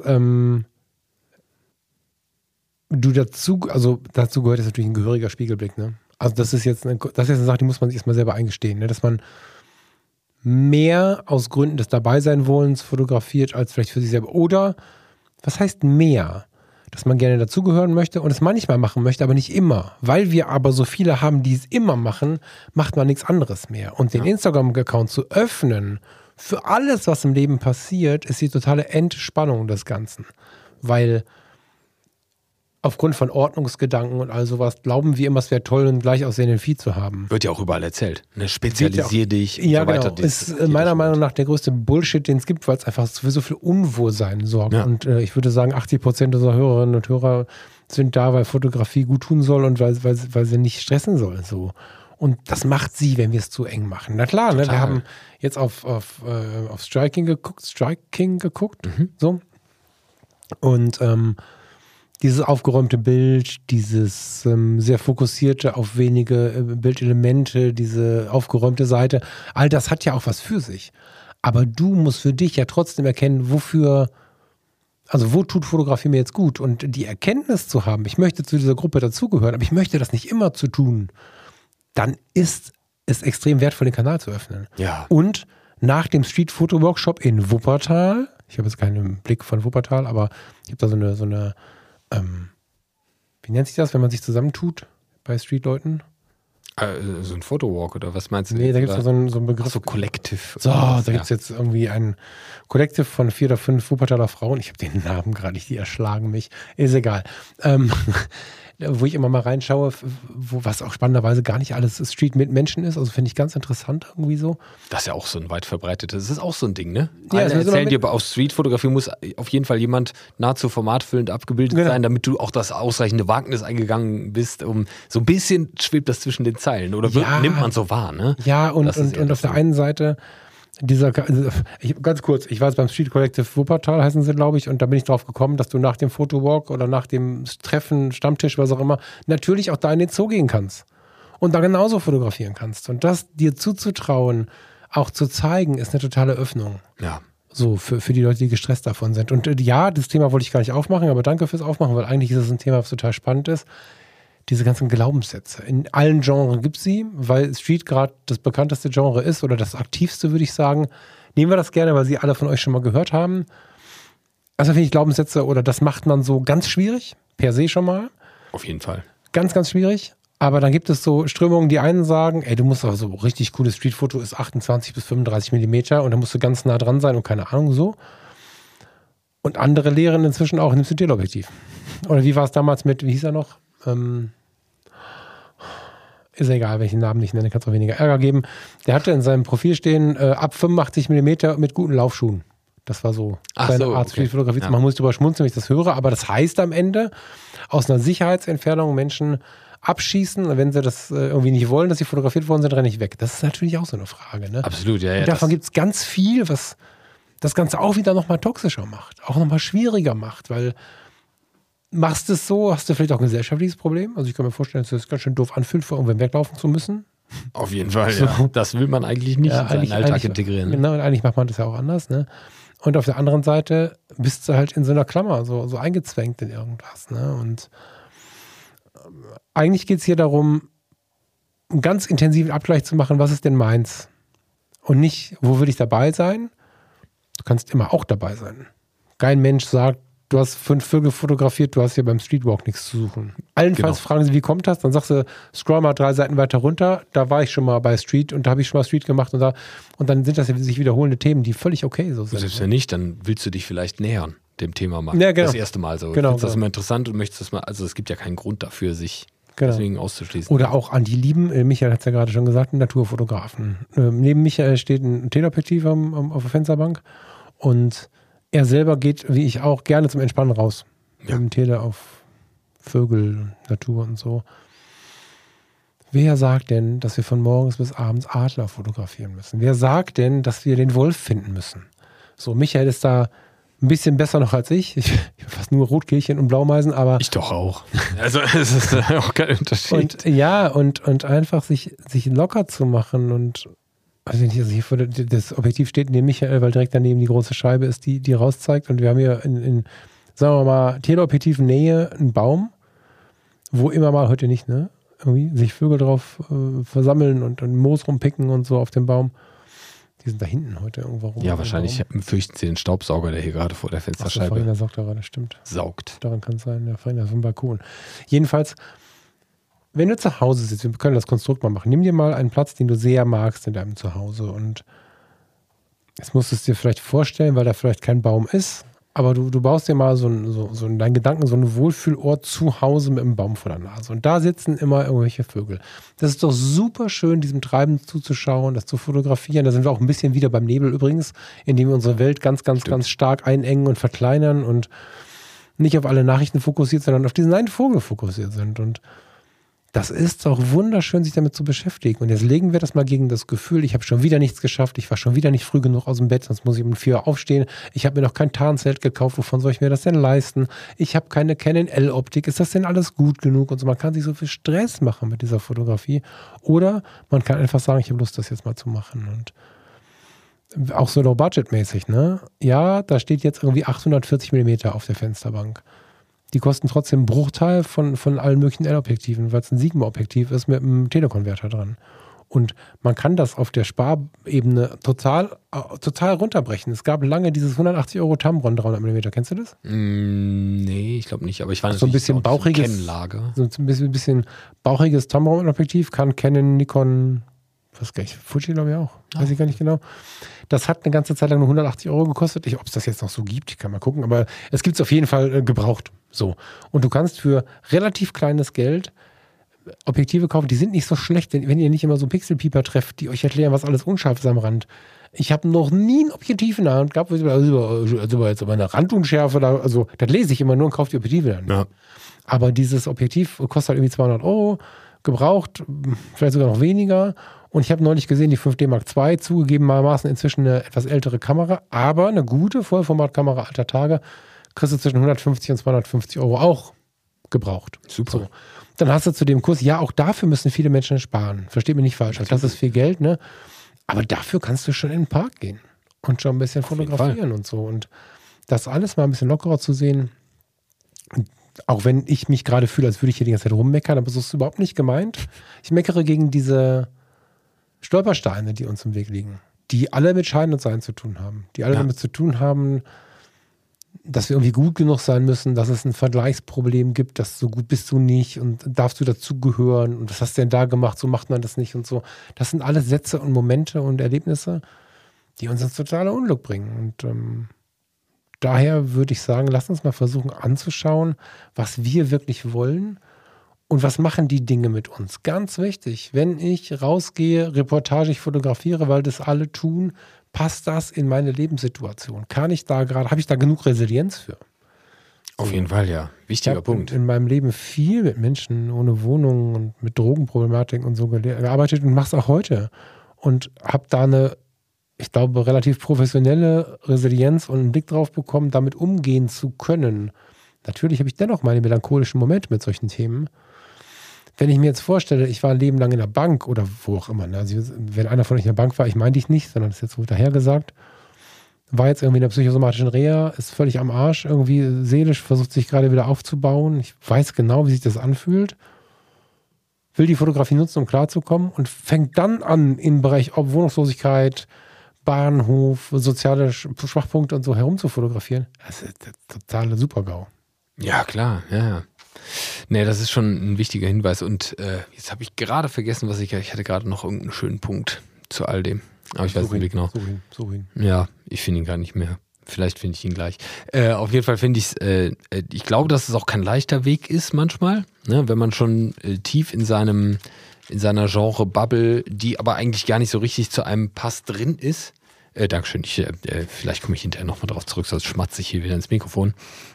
dazu gehört jetzt natürlich ein gehöriger Spiegelblick, ne? Also das ist jetzt eine Sache, die muss man sich erstmal selber eingestehen, ne? Dass man mehr aus Gründen des Dabeisein-Wollens fotografiert, als vielleicht für sich selber. Oder, was heißt mehr? Dass man gerne dazugehören möchte und es manchmal machen möchte, aber nicht immer. Weil wir aber so viele haben, die es immer machen, macht man nichts anderes mehr. Und den Instagram-Account zu öffnen für alles, was im Leben passiert, ist die totale Entspannung des Ganzen. Weil aufgrund von Ordnungsgedanken und all sowas glauben wir immer, es wäre toll, einen gleich aussehenden Feed zu haben. Wird ja auch überall erzählt. Ne? Spezialisier dich und so weiter. Genau. Ist meiner Meinung nach der größte Bullshit, den es gibt, weil es einfach für so viel Unwohlsein sorgt. Ja. Und ich würde sagen, 80% unserer Hörerinnen und Hörer sind da, weil Fotografie gut tun soll und weil sie nicht stressen soll. So. Und das macht sie, wenn wir es zu eng machen. Na klar, ne? Wir haben jetzt auf Striking geguckt. So. Und dieses aufgeräumte Bild, dieses sehr fokussierte auf wenige Bildelemente, diese aufgeräumte Seite, all das hat ja auch was für sich. Aber du musst für dich ja trotzdem erkennen, wo tut Fotografie mir jetzt gut? Und die Erkenntnis zu haben, ich möchte zu dieser Gruppe dazugehören, aber ich möchte das nicht immer zu tun, dann ist es extrem wertvoll, den Kanal zu öffnen. Ja. Und nach dem Street-Foto-Workshop in Wuppertal, ich habe jetzt keinen Blick von Wuppertal, aber ich habe da so eine wie nennt sich das, wenn man sich zusammentut bei Streetleuten? So ein Fotowalk oder was meinst du? Nee, da gibt es ja so einen Begriff. Ach so, Collective. So, da gibt es jetzt irgendwie ein Collective von 4 oder 5 Wuppertaler Frauen. Ich habe den Namen gerade nicht, die erschlagen mich. Ist egal. Wo ich immer mal reinschaue, was auch spannenderweise gar nicht alles Street mit Menschen ist. Also finde ich ganz interessant irgendwie so. Das ist ja auch so ein weit verbreitetes, das ist auch so ein Ding, ne? Ja, alle erzählen dir, aber auf Streetfotografie muss auf jeden Fall jemand nahezu formatfüllend abgebildet sein, damit du auch das ausreichende Wagnis eingegangen bist. So ein bisschen schwebt das zwischen den Zeilen. Oder nimmt man so wahr, ne? Ja, und auf der einen Seite ganz kurz, ich war jetzt beim Street Collective Wuppertal, heißen sie, glaube ich, und da bin ich drauf gekommen, dass du nach dem Fotowalk oder nach dem Treffen, Stammtisch, was auch immer, natürlich auch da in den Zoo gehen kannst und da genauso fotografieren kannst. Und das dir zuzutrauen, auch zu zeigen, ist eine totale Öffnung. Ja. So, für die Leute, die gestresst davon sind. Und das Thema wollte ich gar nicht aufmachen, aber danke fürs Aufmachen, weil eigentlich ist es ein Thema, was total spannend ist. Diese ganzen Glaubenssätze. In allen Genres gibt es sie, weil Street gerade das bekannteste Genre ist oder das aktivste, würde ich sagen. Nehmen wir das gerne, weil sie alle von euch schon mal gehört haben. Also finde ich Glaubenssätze oder das macht man so ganz schwierig, per se schon mal. Auf jeden Fall. Ganz, ganz schwierig. Aber dann gibt es so Strömungen, die einen sagen, du musst aber so richtig cooles Streetfoto ist 28 bis 35 Millimeter und da musst du ganz nah dran sein und keine Ahnung so. Und andere lehren inzwischen auch, nimmst du Teleobjektiv. Oder wie war es damals mit, wie hieß er noch? Ist ja egal, welchen Namen ich nenne, kann es auch weniger Ärger geben. Der hatte in seinem Profil stehen, ab 85 mm mit guten Laufschuhen. Das war so seine Art, Streetfotografie zu machen. Muss ich drüber schmunzeln, wenn ich das höre, aber das heißt am Ende, aus einer Sicherheitsentfernung Menschen abschießen, und wenn sie das irgendwie nicht wollen, dass sie fotografiert worden sind, renne ich weg. Das ist natürlich auch so eine Frage. Ne? Absolut, ja. Und davon gibt es ganz viel, was das Ganze auch wieder nochmal toxischer macht, auch nochmal schwieriger macht, weil machst es so, hast du vielleicht auch ein gesellschaftliches Problem. Also ich kann mir vorstellen, dass das ganz schön doof anfühlt, vor irgendwann weglaufen zu müssen. Auf jeden Fall, So. ja. Das will man eigentlich nicht in seinen Alltag integrieren. Ne? Genau, und eigentlich macht man das ja auch anders. Ne? Und auf der anderen Seite bist du halt in so einer Klammer, so eingezwängt in irgendwas. Ne? Und eigentlich geht es hier darum, einen ganz intensiven Abgleich zu machen, was ist denn meins? Und nicht, wo will ich dabei sein? Du kannst immer auch dabei sein. Kein Mensch sagt, du hast 5 Vögel fotografiert, du hast hier beim Streetwalk nichts zu suchen. Allenfalls fragen sie, wie kommt das? Dann sagst du, scroll mal 3 Seiten weiter runter, da war ich schon mal bei Street und da habe ich schon mal Street gemacht und dann sind das ja sich wiederholende Themen, die völlig okay so sind. Selbst wenn nicht, dann willst du dich vielleicht nähern dem Thema mal. Ja, genau. Das erste Mal so. Genau, Findest das immer interessant und möchtest das mal, also es gibt ja keinen Grund dafür, sich deswegen auszuschließen. Oder auch an die lieben, Michael hat es ja gerade schon gesagt, einen Naturfotografen. Neben Michael steht ein Teleobjektiv auf der Fensterbank und er selber geht, wie ich auch, gerne zum Entspannen raus. Mit dem Tele auf Vögel, Natur und so. Wer sagt denn, dass wir von morgens bis abends Adler fotografieren müssen? Wer sagt denn, dass wir den Wolf finden müssen? So, Michael ist da ein bisschen besser noch als ich. Ich habe fast nur Rotkehlchen und Blaumeisen, aber... Ich doch auch. Also es ist auch kein Unterschied. Und einfach sich locker zu machen und also hier vor das Objektiv steht neben Michael, weil direkt daneben die große Scheibe ist, die rauszeigt. Und wir haben hier in sagen wir mal, teleobjektiven Nähe einen Baum, wo immer mal, heute nicht, ne? Irgendwie sich Vögel drauf versammeln und Moos rumpicken und so auf dem Baum. Die sind da hinten heute irgendwo rum. Ja, wahrscheinlich fürchten sie den Staubsauger, der hier gerade vor der Fensterscheibe Farina saugt da gerade, stimmt. Saugt. Daran kann es sein, der Farina ist vom Balkon. Jedenfalls, wenn du zu Hause sitzt, wir können das Konstrukt mal machen, nimm dir mal einen Platz, den du sehr magst in deinem Zuhause und jetzt musst du es dir vielleicht vorstellen, weil da vielleicht kein Baum ist, aber du baust dir mal so in deinen Gedanken so einen Wohlfühlort zu Hause mit einem Baum vor der Nase und da sitzen immer irgendwelche Vögel. Das ist doch super schön, diesem Treiben zuzuschauen, das zu fotografieren. Da sind wir auch ein bisschen wieder beim Nebel übrigens, in dem wir unsere Welt ganz stark einengen und verkleinern und nicht auf alle Nachrichten fokussiert, sondern auf diesen einen Vogel fokussiert sind und das ist doch wunderschön, sich damit zu beschäftigen. Und jetzt legen wir das mal gegen das Gefühl, ich habe schon wieder nichts geschafft, ich war schon wieder nicht früh genug aus dem Bett, sonst muss ich um 4 Uhr aufstehen. Ich habe mir noch kein Tarnzelt gekauft, wovon soll ich mir das denn leisten? Ich habe keine Canon L-Optik, ist das denn alles gut genug? Und so, man kann sich so viel Stress machen mit dieser Fotografie. Oder man kann einfach sagen, ich habe Lust, das jetzt mal zu machen. Und auch so low-budget-mäßig, ne? Ja, da steht jetzt irgendwie 840 mm auf der Fensterbank. Die kosten trotzdem einen Bruchteil von allen möglichen L-Objektiven, weil es ein Sigma-Objektiv ist mit einem Telekonverter dran. Und man kann das auf der Sparebene total runterbrechen. Es gab lange dieses 180 € Tamron 300 mm. Kennst du das? Nee, ich glaube nicht. Aber ich war so ein bisschen bauchiges Kennlager. So ein bisschen bauchiges Tamron-Objektiv kann Canon, Nikon, was gar nicht, Fuji glaube ich auch. Weiß ich gar nicht genau. Das hat eine ganze Zeit lang nur 180 € gekostet. Ob es das jetzt noch so gibt, ich kann mal gucken. Aber es gibt es auf jeden Fall gebraucht. So. Und du kannst für relativ kleines Geld Objektive kaufen, die sind nicht so schlecht, wenn ihr nicht immer so Pixelpieper trefft, die euch erklären, was alles unscharf ist am Rand. Ich habe noch nie ein Objektiv in der Hand gehabt, also jetzt aber eine Randunschärfe, also das lese ich immer nur und kaufe die Objektive dann. Ja. Aber dieses Objektiv kostet halt irgendwie 200 €, gebraucht, vielleicht sogar noch weniger. Und ich habe neulich gesehen, die 5D Mark II, zugegebenermaßen inzwischen eine etwas ältere Kamera, aber eine gute Vollformatkamera alter Tage, kriegst du zwischen 150 und 250 € auch gebraucht. Super. So. Dann hast du zu dem Kurs, ja, auch dafür müssen viele Menschen sparen. Versteht mich nicht falsch, das ist viel Geld, ne? Aber dafür kannst du schon in den Park gehen und schon ein bisschen fotografieren und so. Und das alles mal ein bisschen lockerer zu sehen, auch wenn ich mich gerade fühle, als würde ich hier die ganze Zeit rummeckern, aber so ist es überhaupt nicht gemeint. Ich meckere gegen diese Stolpersteine, die uns im Weg liegen, die alle mit Schein und Sein zu tun haben, die alle damit zu tun haben, dass wir irgendwie gut genug sein müssen, dass es ein Vergleichsproblem gibt, dass so gut bist du nicht und darfst du dazugehören und was hast du denn da gemacht, so macht man das nicht und so. Das sind alles Sätze und Momente und Erlebnisse, die uns ins totale Unglück bringen. Und daher würde ich sagen, lass uns mal versuchen anzuschauen, was wir wirklich wollen und was machen die Dinge mit uns. Ganz wichtig, wenn ich rausgehe, Reportage, ich fotografiere, weil das alle tun, passt das in meine Lebenssituation? Habe ich da genug Resilienz für? Auf jeden Fall, ja. Wichtiger Punkt. In meinem Leben viel mit Menschen ohne Wohnung und mit Drogenproblematik und so gearbeitet und mache es auch heute. Und habe da eine, ich glaube, relativ professionelle Resilienz und einen Blick drauf bekommen, damit umgehen zu können, Natürlich habe ich dennoch meine melancholischen Momente mit solchen Themen. Wenn ich mir jetzt vorstelle, ich war ein Leben lang in der Bank oder wo auch immer, ne? Also wenn einer von euch in der Bank war, ich meine dich nicht, sondern das ist jetzt so dahergesagt, war jetzt irgendwie in der psychosomatischen Reha, ist völlig am Arsch, irgendwie seelisch, versucht sich gerade wieder aufzubauen. Ich weiß genau, wie sich das anfühlt. Will die Fotografie nutzen, um klarzukommen und fängt dann an, im Bereich Wohnungslosigkeit, Bahnhof, soziale Schwachpunkte und so herum zu fotografieren. Das ist der totale Super-GAU. Ja, klar, ja. Nee, das ist schon ein wichtiger Hinweis. Und jetzt habe ich gerade vergessen, ich hatte gerade noch irgendeinen schönen Punkt zu all dem. Aber ich weiß nicht genau. So hin. Ja, ich finde ihn gar nicht mehr. Vielleicht finde ich ihn gleich. Auf jeden Fall finde ich es, ich glaube, dass es auch kein leichter Weg ist manchmal, ne? Wenn man schon tief in seiner Genre-Bubble, die aber eigentlich gar nicht so richtig zu einem Pass drin ist. Dankeschön, vielleicht komme ich hinterher nochmal drauf zurück, sonst schmatze ich hier wieder ins Mikrofon.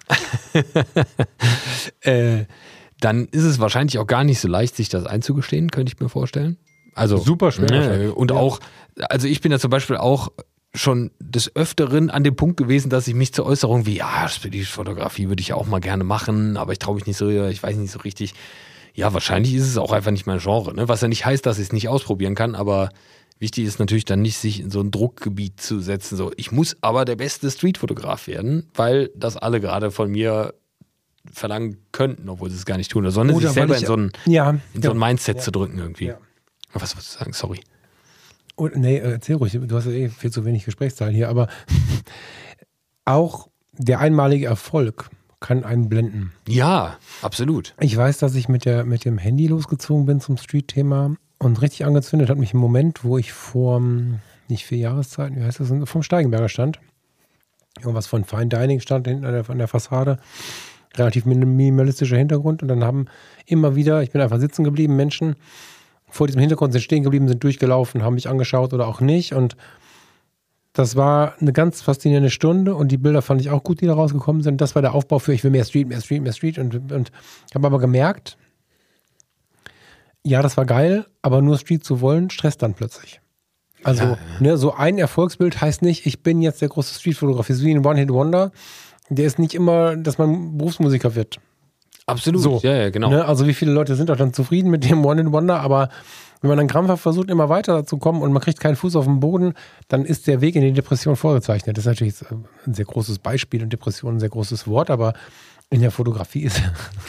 Dann ist es wahrscheinlich auch gar nicht so leicht, sich das einzugestehen, könnte ich mir vorstellen. Also super schwer. Und ja. Auch, also ich bin ja zum Beispiel auch schon des Öfteren an dem Punkt gewesen, dass ich mich zur Äußerung wie, ja, die Fotografie würde ich auch mal gerne machen, aber ich traue mich nicht so, ich weiß nicht so richtig. Ja, wahrscheinlich ist es auch einfach nicht mein Genre, ne? Was ja nicht heißt, dass ich es nicht ausprobieren kann, aber wichtig ist natürlich dann nicht, sich in so ein Druckgebiet zu setzen, so, ich muss aber der beste Streetfotograf werden, weil das alle gerade von mir verlangen könnten, obwohl sie es gar nicht tun, sondern sich selber in so ein Mindset zu drücken irgendwie. Ja. Was wolltest du sagen? Sorry. Nee, erzähl ruhig, du hast ja viel zu wenig Gesprächszeit hier, aber auch der einmalige Erfolg kann einen blenden. Ja, absolut. Ich weiß, dass ich mit dem Handy losgezogen bin zum Street-Thema und richtig angezündet hat mich im Moment, wo ich vor, nicht 4 Jahreszeiten, wie heißt das, vom Steigenberger stand. Irgendwas von Fine Dining stand hinten an der Fassade. Relativ minimalistischer Hintergrund und dann haben immer wieder, ich bin einfach sitzen geblieben, Menschen vor diesem Hintergrund sind stehen geblieben, sind durchgelaufen, haben mich angeschaut oder auch nicht und das war eine ganz faszinierende Stunde und die Bilder fand ich auch gut, die da rausgekommen sind. Das war der Aufbau für ich will mehr Street und habe aber gemerkt, ja, das war geil, aber nur Street zu wollen, stresst dann plötzlich. Also, ja. Ne, so ein Erfolgsbild heißt nicht, ich bin jetzt der große Streetfotograf, ist wie ein One-Hit-Wonder. Der ist nicht immer, dass man Berufsmusiker wird. Absolut, so, ja, genau. Ne? Also wie viele Leute sind doch dann zufrieden mit dem One-Hit-Wonder, aber wenn man dann krampfhaft versucht, immer weiter zu kommen und man kriegt keinen Fuß auf den Boden, dann ist der Weg in die Depression vorgezeichnet. Das ist natürlich ein sehr großes Beispiel und Depression ein sehr großes Wort, aber in der Fotografie ist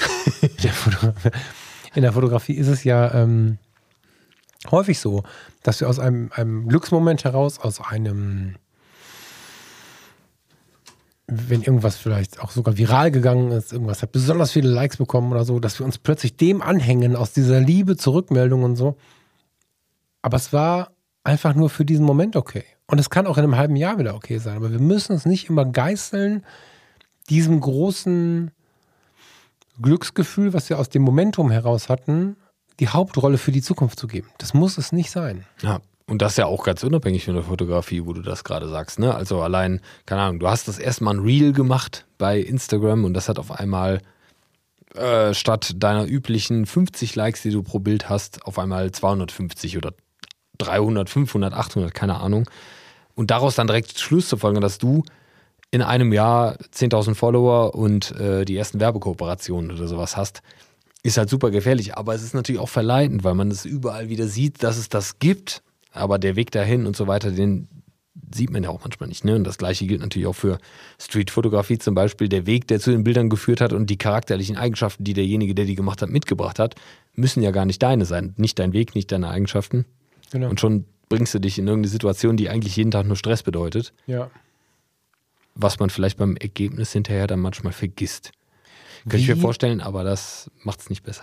es ja häufig so, dass wir aus einem Glücksmoment heraus, aus einem, wenn irgendwas vielleicht auch sogar viral gegangen ist, irgendwas hat besonders viele Likes bekommen oder so, dass wir uns plötzlich dem anhängen, aus dieser Liebe zur Rückmeldung und so. Aber es war einfach nur für diesen Moment okay. Und es kann auch in einem halben Jahr wieder okay sein. Aber wir müssen uns nicht immer geißeln, diesem großen Glücksgefühl, was wir aus dem Momentum heraus hatten, die Hauptrolle für die Zukunft zu geben. Das muss es nicht sein. Ja. Und das ja auch ganz unabhängig von der Fotografie, wo du das gerade sagst, ne? Also allein, keine Ahnung, du hast das erstmal ein Reel gemacht bei Instagram und das hat auf einmal statt deiner üblichen 50 Likes, die du pro Bild hast, auf einmal 250 oder 300, 500, 800, keine Ahnung. Und daraus dann direkt Schluss zu folgen, dass du in einem Jahr 10.000 Follower und die ersten Werbekooperationen oder sowas hast, ist halt super gefährlich. Aber es ist natürlich auch verleitend, weil man es überall wieder sieht, dass es das gibt. Aber der Weg dahin und so weiter, den sieht man ja auch manchmal nicht. Ne? Und das Gleiche gilt natürlich auch für Streetfotografie zum Beispiel. Der Weg, der zu den Bildern geführt hat und die charakterlichen Eigenschaften, die derjenige, der die gemacht hat, mitgebracht hat, müssen ja gar nicht deine sein. Nicht dein Weg, nicht deine Eigenschaften. Genau. Und schon bringst du dich in irgendeine Situation, die eigentlich jeden Tag nur Stress bedeutet. Ja. Was man vielleicht beim Ergebnis hinterher dann manchmal vergisst. Könnte ich mir vorstellen, aber das macht es nicht besser.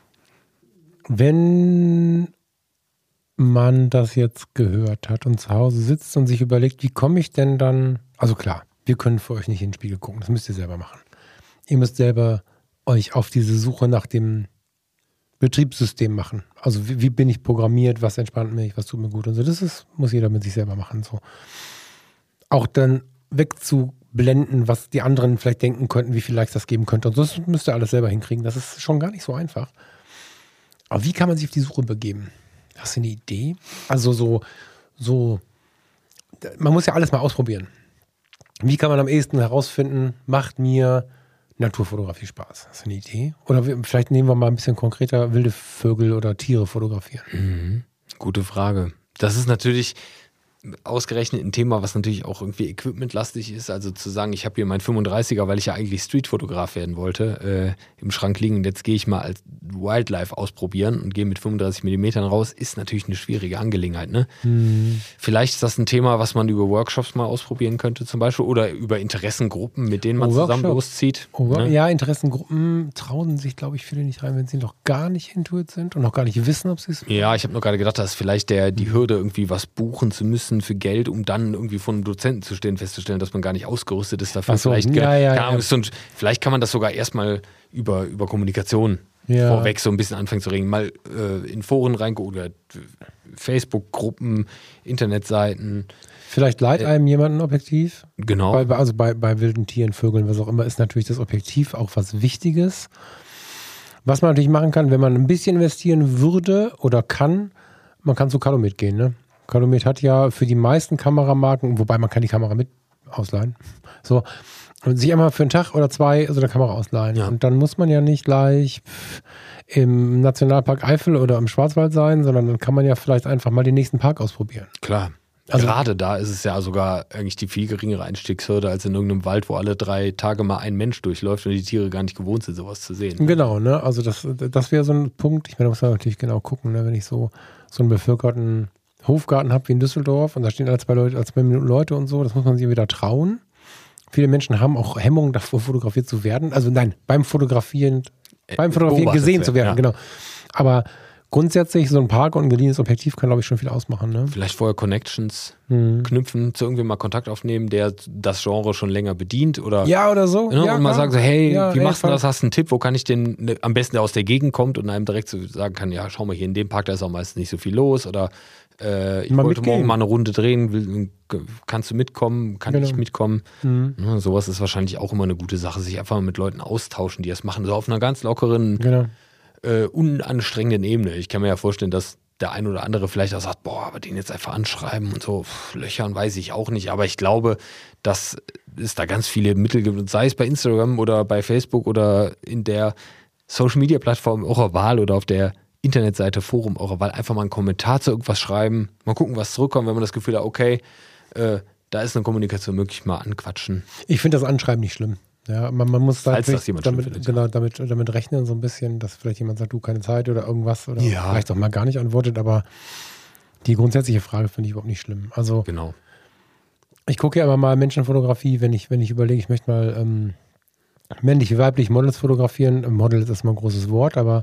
Wenn man das jetzt gehört hat und zu Hause sitzt und sich überlegt, wie komme ich denn dann, also klar, wir können für euch nicht in den Spiegel gucken, das müsst ihr selber machen. Ihr müsst selber euch auf diese Suche nach dem Betriebssystem machen. Also wie bin ich programmiert, was entspannt mich, was tut mir gut und so. Muss jeder mit sich selber machen. So. Auch dann wegzublenden, was die anderen vielleicht denken könnten, wie viel Likes das geben könnte und so. Das müsst ihr alles selber hinkriegen. Das ist schon gar nicht so einfach. Aber wie kann man sich auf die Suche begeben? Hast du eine Idee? Also so, man muss ja alles mal ausprobieren. Wie kann man am ehesten herausfinden, macht mir Naturfotografie Spaß? Hast du eine Idee? Oder vielleicht nehmen wir mal ein bisschen konkreter wilde Vögel oder Tiere fotografieren. Mhm. Gute Frage. Das ist natürlich ausgerechnet ein Thema, was natürlich auch irgendwie equipmentlastig ist. Also zu sagen, ich habe hier meinen 35er, weil ich ja eigentlich Streetfotograf werden wollte, im Schrank liegen und jetzt gehe ich mal als Wildlife ausprobieren und gehe mit 35 mm raus, ist natürlich eine schwierige Angelegenheit. Ne? Vielleicht ist das ein Thema, was man über Workshops mal ausprobieren könnte zum Beispiel oder über Interessengruppen, mit denen man zusammen loszieht. Ne? Ja, Interessengruppen trauen sich, glaube ich, viele nicht rein, wenn sie noch gar nicht intuit sind und noch gar nicht wissen, ob sie es... Ja, ich habe nur gerade gedacht, dass vielleicht die Hürde, irgendwie was buchen zu müssen für Geld, um dann irgendwie vor einem Dozenten zu stehen, festzustellen, dass man gar nicht ausgerüstet ist dafür. So, vielleicht, ja. Vielleicht kann man das sogar erstmal über Kommunikation vorweg so ein bisschen anfangen zu reden. Mal in Foren reingucken oder Facebook-Gruppen, Internetseiten. Vielleicht leiht einem jemand ein Objektiv. Genau. Bei wilden Tieren, Vögeln, was auch immer, ist natürlich das Objektiv auch was Wichtiges. Was man natürlich machen kann, wenn man ein bisschen investieren würde oder kann, man kann zu Calumet gehen, ne? Calumet hat ja für die meisten Kameramarken, wobei man kann die Kamera mit ausleihen, so, und sich einmal für einen Tag oder zwei so eine Kamera ausleihen. Ja. Und dann muss man ja nicht gleich im Nationalpark Eifel oder im Schwarzwald sein, sondern dann kann man ja vielleicht einfach mal den nächsten Park ausprobieren. Klar. Also gerade da ist es ja sogar eigentlich die viel geringere Einstiegshürde als in irgendeinem Wald, wo alle 3 Tage mal ein Mensch durchläuft und die Tiere gar nicht gewohnt sind, sowas zu sehen. Genau, ne? Also das wäre so ein Punkt. Ich meine, da muss man natürlich genau gucken, ne? Wenn ich so einen bevölkerten Hofgarten habe wie in Düsseldorf und da stehen alle 2 Minuten Leute und so, das muss man sich wieder trauen. Viele Menschen haben auch Hemmungen davor, fotografiert zu werden. Also nein, beim Fotografieren gesehen zu werden, genau. Aber grundsätzlich so ein Park und ein geliehenes Objektiv kann, glaube ich, schon viel ausmachen. Ne? Vielleicht vorher Connections knüpfen, zu irgendwem mal Kontakt aufnehmen, der das Genre schon länger bedient oder so. Ne? Ja, und mal sagen so, hey, wie machst du das? Fall. Hast du einen Tipp? Wo kann ich den am besten, der aus der Gegend kommt und einem direkt so sagen kann, ja, schau mal, hier in dem Park, da ist auch meistens nicht so viel los oder ich wollte morgen mal eine Runde drehen, kannst du mitkommen, kann ich mitkommen? Ja, sowas ist wahrscheinlich auch immer eine gute Sache, sich einfach mal mit Leuten austauschen, die das machen, so auf einer ganz lockeren, unanstrengenden Ebene. Ich kann mir ja vorstellen, dass der ein oder andere vielleicht auch sagt, boah, aber den jetzt einfach anschreiben und so, löchern weiß ich auch nicht, aber ich glaube, dass es da ganz viele Mittel gibt, sei es bei Instagram oder bei Facebook oder in der Social-Media-Plattform eurer Wahl oder auf der Internetseite, Forum eurer Wahl, einfach mal einen Kommentar zu irgendwas schreiben, mal gucken, was zurückkommt, wenn man das Gefühl hat, okay, da ist eine Kommunikation möglich, mal anquatschen. Ich finde das Anschreiben nicht schlimm. Ja, man muss da damit rechnen, so ein bisschen, dass vielleicht jemand sagt, du, keine Zeit oder irgendwas oder vielleicht auch mal gar nicht antwortet, aber die grundsätzliche Frage finde ich überhaupt nicht schlimm. Also genau. Ich gucke ja immer mal Menschenfotografie, wenn ich überlege, ich möchte mal männlich wie weiblich Models fotografieren. Model ist erstmal ein großes Wort, aber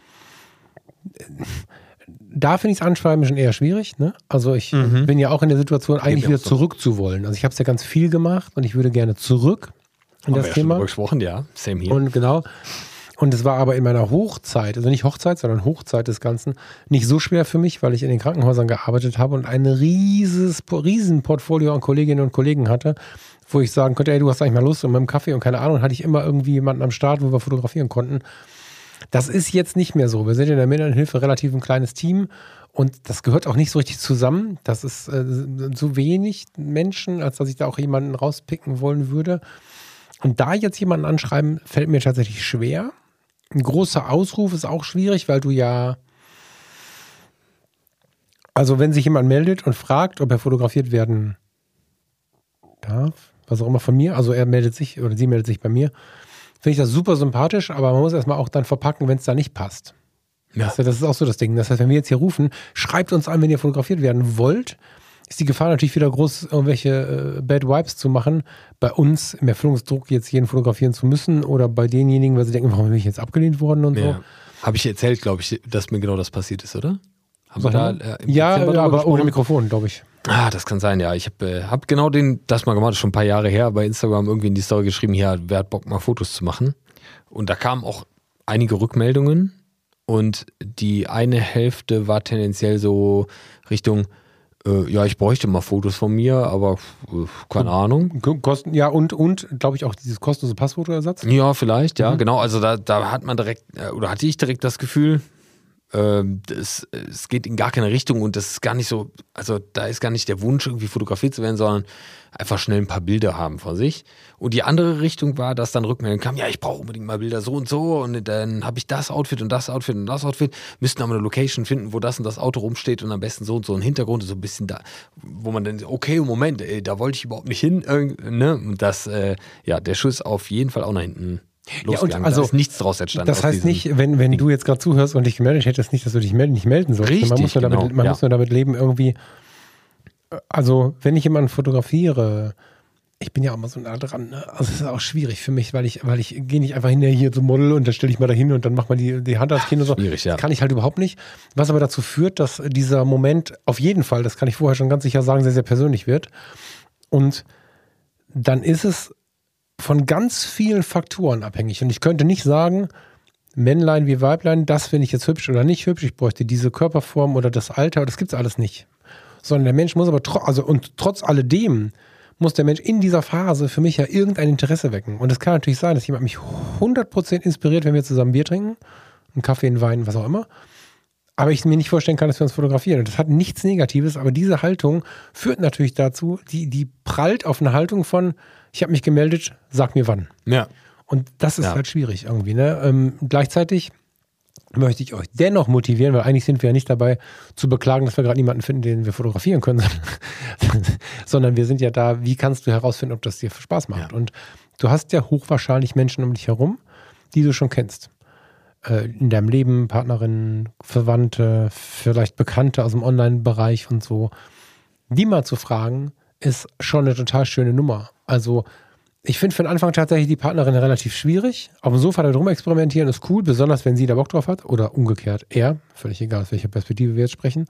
da finde ich das Anschreiben schon eher schwierig. Ne? Also ich bin ja auch in der Situation, eigentlich wieder zurück zu wollen. Also ich habe es ja ganz viel gemacht und ich würde gerne zurück in das Thema. Schon gesprochen, ja. Same hier. Und genau. Und es war aber in meiner Hochzeit, also nicht Hochzeit, sondern Hochzeit des Ganzen, nicht so schwer für mich, weil ich in den Krankenhäusern gearbeitet habe und ein riesen Portfolio an Kolleginnen und Kollegen hatte, wo ich sagen könnte, ey, du hast eigentlich mal Lust und mit dem Kaffee und keine Ahnung, hatte ich immer irgendwie jemanden am Start, wo wir fotografieren konnten. Das ist jetzt nicht mehr so. Wir sind in der Minderheitenhilfe relativ ein kleines Team und das gehört auch nicht so richtig zusammen. Das ist so wenig Menschen, als dass ich da auch jemanden rauspicken wollen würde. Und da jetzt jemanden anschreiben, fällt mir tatsächlich schwer. Ein großer Ausruf ist auch schwierig, weil du ja, also wenn sich jemand meldet und fragt, ob er fotografiert werden darf, was auch immer von mir, also er meldet sich oder sie meldet sich bei mir, finde ich das super sympathisch, aber man muss erstmal auch dann verpacken, wenn es da nicht passt. Ja. Das ist auch so das Ding. Das heißt, wenn wir jetzt hier rufen, schreibt uns an, wenn ihr fotografiert werden wollt, ist die Gefahr natürlich wieder groß, irgendwelche Bad Vibes zu machen. Bei uns im Erfüllungsdruck jetzt jeden fotografieren zu müssen oder bei denjenigen, weil sie denken, warum bin ich jetzt abgelehnt worden und so. Habe ich erzählt, glaube ich, dass mir genau das passiert ist, oder? Aber ohne Mikrofon, glaube ich. Ah, das kann sein, ja. Ich hab genau das mal gemacht, das ist schon ein paar Jahre her, bei Instagram irgendwie in die Story geschrieben, hier, wer hat Bock, mal Fotos zu machen? Und da kamen auch einige Rückmeldungen und die eine Hälfte war tendenziell so Richtung, ja, ich bräuchte mal Fotos von mir, aber keine Ahnung. Kosten, ja, und glaube ich auch dieses kostenlose Passfotoersatz? Ja, vielleicht, ja, genau. Also da hat man direkt, oder hatte ich direkt das Gefühl, Es geht in gar keine Richtung und das ist gar nicht so, also da ist gar nicht der Wunsch, irgendwie fotografiert zu werden, sondern einfach schnell ein paar Bilder haben von sich. Und die andere Richtung war, dass dann Rückmeldungen kam, ja, ich brauche unbedingt mal Bilder so und dann habe ich das Outfit und das Outfit und das Outfit, müssten aber eine Location finden, wo das und das Auto rumsteht und am besten so und so ein Hintergrund, so ein bisschen da, wo man dann, okay, Moment, da wollte ich überhaupt nicht hin, ne? Und das, der Schuss auf jeden Fall auch nach hinten losgegangen. Ja, und also, da ist nichts draus entstanden. Das heißt nicht, wenn du jetzt gerade zuhörst und dich gemeldet hättest, nicht, dass du dich nicht melden sollst. Richtig, man muss nur damit leben, irgendwie. Also, wenn ich jemanden fotografiere, ich bin ja auch mal so nah dran, ne? Also, es ist auch schwierig für mich, weil ich gehe nicht einfach hinterher hier zum Model und dann stelle ich mal da hin und dann macht man die Hand ans Kinn und so. Schwierig, ja. Das kann ich halt überhaupt nicht. Was aber dazu führt, dass dieser Moment auf jeden Fall, das kann ich vorher schon ganz sicher sagen, sehr, sehr persönlich wird. Und dann ist es von ganz vielen Faktoren abhängig. Und ich könnte nicht sagen, Männlein wie Weiblein, das finde ich jetzt hübsch oder nicht hübsch, ich bräuchte diese Körperform oder das Alter, das gibt es alles nicht. Sondern der Mensch muss aber, trotz alledem, muss der Mensch in dieser Phase für mich ja irgendein Interesse wecken. Und es kann natürlich sein, dass jemand mich 100% inspiriert, wenn wir zusammen Bier trinken, einen Kaffee, einen Wein, was auch immer. Aber ich mir nicht vorstellen kann, dass wir uns fotografieren. Und das hat nichts Negatives, aber diese Haltung führt natürlich dazu, die prallt auf eine Haltung von, ich habe mich gemeldet, sag mir wann. Ja. Und das ist halt schwierig irgendwie. Ne? Gleichzeitig möchte ich euch dennoch motivieren, weil eigentlich sind wir ja nicht dabei zu beklagen, dass wir gerade niemanden finden, den wir fotografieren können, sondern wir sind ja da, wie kannst du herausfinden, ob das dir Spaß macht. Ja. Und du hast ja hochwahrscheinlich Menschen um dich herum, die du schon kennst. In deinem Leben, Partnerinnen, Verwandte, vielleicht Bekannte aus dem Online-Bereich und so. Die mal zu fragen, ist schon eine total schöne Nummer. Also ich finde für den Anfang tatsächlich die Partnerin relativ schwierig. Auf dem Sofa da drum experimentieren ist cool, besonders wenn sie da Bock drauf hat oder umgekehrt er. Völlig egal, aus welcher Perspektive wir jetzt sprechen.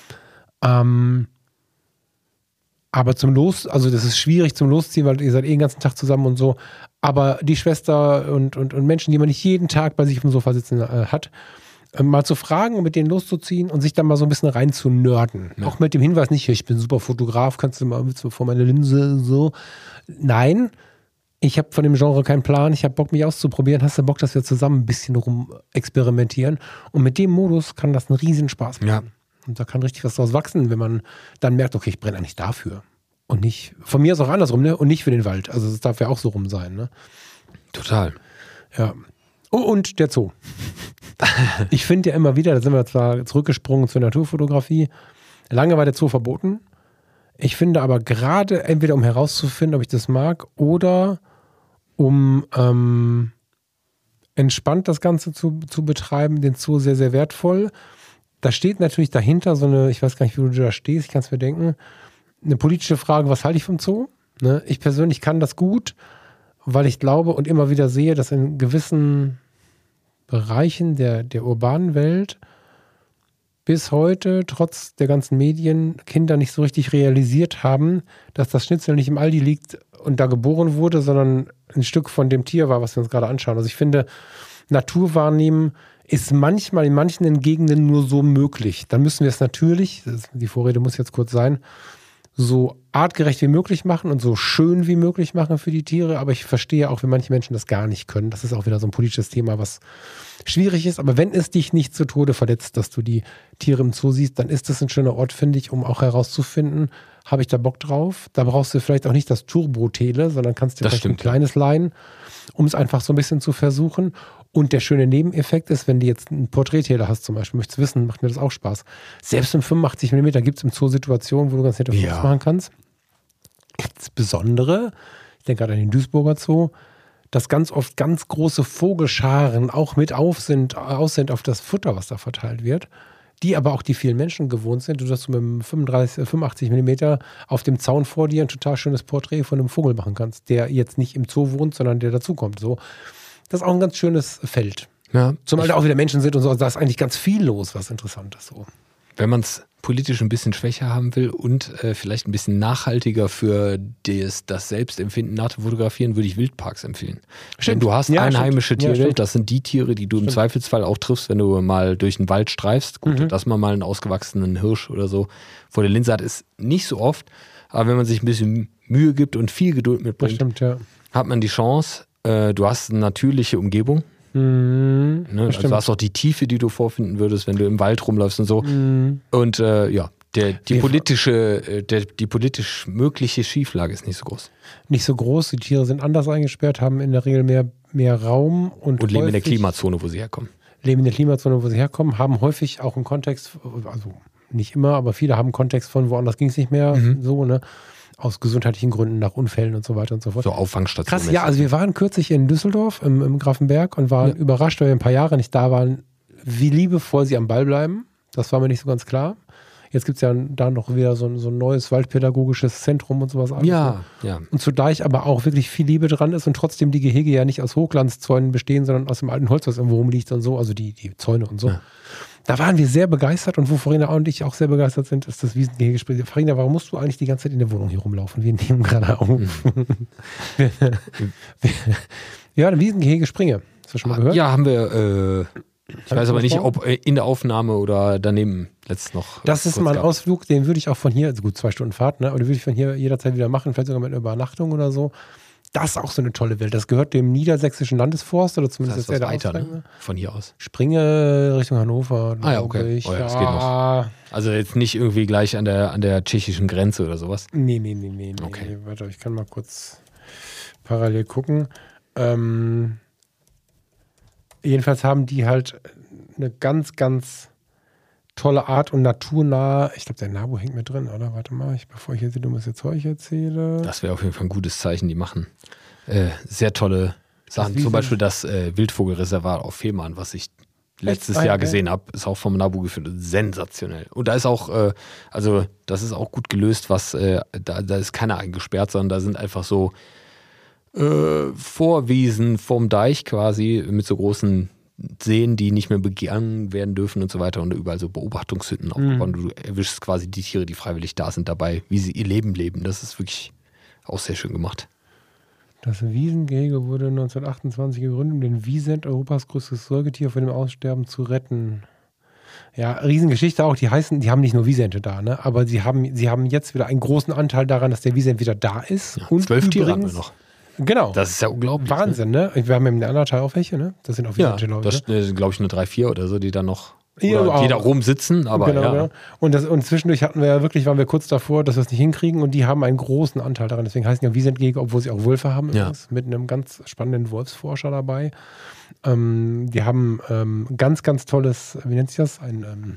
Aber also das ist schwierig zum Losziehen, weil ihr seid den ganzen Tag zusammen und so. Aber die Schwester und Menschen, die man nicht jeden Tag bei sich auf dem Sofa sitzen hat, mal zu fragen und mit denen loszuziehen und sich dann mal so ein bisschen rein zu nörden. Ja. Auch mit dem Hinweis nicht, ich bin super Fotograf, kannst du mal vor meine Linse so. Nein, ich habe von dem Genre keinen Plan, ich habe Bock, mich auszuprobieren. Hast du Bock, dass wir zusammen ein bisschen rum experimentieren? Und mit dem Modus kann das einen riesen Spaß machen. Ja. Und da kann richtig was draus wachsen, wenn man dann merkt, okay, ich brenne eigentlich dafür. Und nicht, von mir ist auch andersrum, ne? Und nicht für den Wald. Also es darf ja auch so rum sein, ne? Total. Ja. Oh, und der Zoo. Ich finde ja immer wieder, da sind wir zwar zurückgesprungen zur Naturfotografie, lange war der Zoo verboten. Ich finde aber gerade, entweder um herauszufinden, ob ich das mag, oder um entspannt das Ganze zu betreiben, den Zoo sehr, sehr wertvoll. Da steht natürlich dahinter so eine, ich weiß gar nicht, wie du da stehst, ich kann es mir denken, eine politische Frage, was halte ich vom Zoo? Ne? Ich persönlich kann das gut, weil ich glaube und immer wieder sehe, dass in gewissen Bereichen der urbanen Welt bis heute, trotz der ganzen Medien, Kinder nicht so richtig realisiert haben, dass das Schnitzel nicht im Aldi liegt und da geboren wurde, sondern ein Stück von dem Tier war, was wir uns gerade anschauen. Also ich finde, Natur wahrnehmen ist manchmal in manchen Gegenden nur so möglich. Dann müssen wir es natürlich, die Vorrede muss jetzt kurz sein, so artgerecht wie möglich machen und so schön wie möglich machen für die Tiere. Aber ich verstehe auch, wenn manche Menschen das gar nicht können. Das ist auch wieder so ein politisches Thema, was schwierig ist. Aber wenn es dich nicht zu Tode verletzt, dass du die Tiere im Zoo siehst, dann ist das ein schöner Ort, finde ich, um auch herauszufinden, habe ich da Bock drauf? Da brauchst du vielleicht auch nicht das Turbo-Tele, sondern kannst dir vielleicht ein kleines leihen, um es einfach so ein bisschen zu versuchen. Und der schöne Nebeneffekt ist, wenn du jetzt einen Porträttele hast zum Beispiel, möchtest wissen, macht mir das auch Spaß. Selbst im 85 mm gibt es im Zoo Situationen, wo du ganz nette Fotos machen kannst. Insbesondere, ich denke gerade an den Duisburger Zoo, dass ganz oft ganz große Vogelscharen auch mit aus sind auf das Futter, was da verteilt wird, die aber auch die vielen Menschen gewohnt sind, dass du mit einem 85 mm auf dem Zaun vor dir ein total schönes Porträt von einem Vogel machen kannst, der jetzt nicht im Zoo wohnt, sondern der dazukommt. So. Das ist auch ein ganz schönes Feld. Ja, zumal da auch wieder Menschen sind und so, da ist eigentlich ganz viel los, was interessant ist. So. Wenn man es politisch ein bisschen schwächer haben will und vielleicht ein bisschen nachhaltiger für das Selbstempfinden nach dem Fotografieren, würde ich Wildparks empfehlen. Denn du hast einheimische Tiere, das sind die Tiere, die du im Zweifelsfall auch triffst, wenn du mal durch den Wald streifst. Gut, dass man mal einen ausgewachsenen Hirsch oder so vor der Linse hat, ist nicht so oft. Aber wenn man sich ein bisschen Mühe gibt und viel Geduld mitbringt, hat man die Chance, du hast eine natürliche Umgebung. Ne? Also du hast auch die Tiefe, die du vorfinden würdest, wenn du im Wald rumläufst und so. Und die politisch mögliche Schieflage ist nicht so groß. Nicht so groß, die Tiere sind anders eingesperrt, haben in der Regel mehr Raum und leben in der Klimazone, wo sie herkommen. Haben häufig auch einen Kontext, also nicht immer, aber viele haben einen Kontext von woanders ging es nicht mehr, so, ne? Aus gesundheitlichen Gründen, nach Unfällen und so weiter und so fort. So Auffangstationen. Krass, ja, also wir waren kürzlich in Düsseldorf im Grafenberg und waren überrascht, weil wir ein paar Jahre nicht da waren, wie liebevoll sie am Ball bleiben. Das war mir nicht so ganz klar. Jetzt gibt es ja da noch wieder so ein neues waldpädagogisches Zentrum und sowas. Alles, ja. Und zugleich aber auch wirklich viel Liebe dran ist und trotzdem die Gehege ja nicht aus Hochglanzzäunen bestehen, sondern aus dem alten Holz, was irgendwo rumliegt und so, also die Zäune und so. Ja. Da waren wir sehr begeistert und wo Farina und ich auch sehr begeistert sind, ist das Wiesengehege. Farina, warum musst du eigentlich die ganze Zeit in der Wohnung hier rumlaufen? Wir nehmen gerade auf. Ja, ein Wiesengehege Springe. Hast du schon mal gehört? Ja, haben wir. Ich weiß aber nicht, ob in der Aufnahme oder daneben letztens noch. Das ist mal ein Ausflug, den würde ich auch von hier, also gut 2 Stunden Fahrt, ne? Aber den würde ich von hier jederzeit wieder machen, vielleicht sogar mit einer Übernachtung oder so. Das ist auch so eine tolle Welt. Das gehört dem Niedersächsischen Landesforst oder zumindest das heißt, ist weiter, ne? Von hier aus. Springe Richtung Hannover. Ah ja, okay. Das geht noch. Also jetzt nicht irgendwie gleich an der tschechischen Grenze oder sowas? Nee. Okay. Warte, ich kann mal kurz parallel gucken. Jedenfalls haben die halt eine ganz, ganz tolle Art und naturnah. Ich glaube, der NABU hängt mit drin, oder? Warte mal, bevor ich jetzt dummes Zeug erzähle. Das wäre auf jeden Fall ein gutes Zeichen. Die machen sehr tolle Sachen. Zum Beispiel das Wildvogelreservat auf Fehmarn, was ich letztes Jahr gesehen habe, ist auch vom NABU geführt. Sensationell. Und da ist auch, das ist auch gut gelöst, da ist keiner eingesperrt, sondern da sind einfach so Vorwiesen vom Deich quasi mit so großen Seen, die nicht mehr begangen werden dürfen und so weiter und überall so Beobachtungshütten aufgebaut. Du erwischst quasi die Tiere, die freiwillig da sind, dabei, wie sie ihr Leben leben. Das ist wirklich auch sehr schön gemacht. Das Wiesengehege wurde 1928 gegründet, um den Wiesent, Europas größtes Säugetier, vor dem Aussterben zu retten. Ja, Riesengeschichte auch. Die haben nicht nur Wiesente da, ne? Aber sie haben jetzt wieder einen großen Anteil daran, dass der Wiesent wieder da ist. Ja, und 12 Tiere haben wir noch. Genau. Das ist ja unglaublich. Wahnsinn, ne? Wir haben im Andertal auch welche, ne? Das sind auch Wiesente, glaube ich. Das sind, glaube ich, nur 3, 4 oder so, die da noch die da rumsitzen, aber genau. Und zwischendurch waren wir kurz davor, dass wir es nicht hinkriegen und die haben einen großen Anteil daran. Deswegen heißen die ja Wiesentgehege, obwohl sie auch Wölfe haben, mit einem ganz spannenden Wolfsforscher dabei. Die haben ganz, ganz tolles, wie nennt sich das?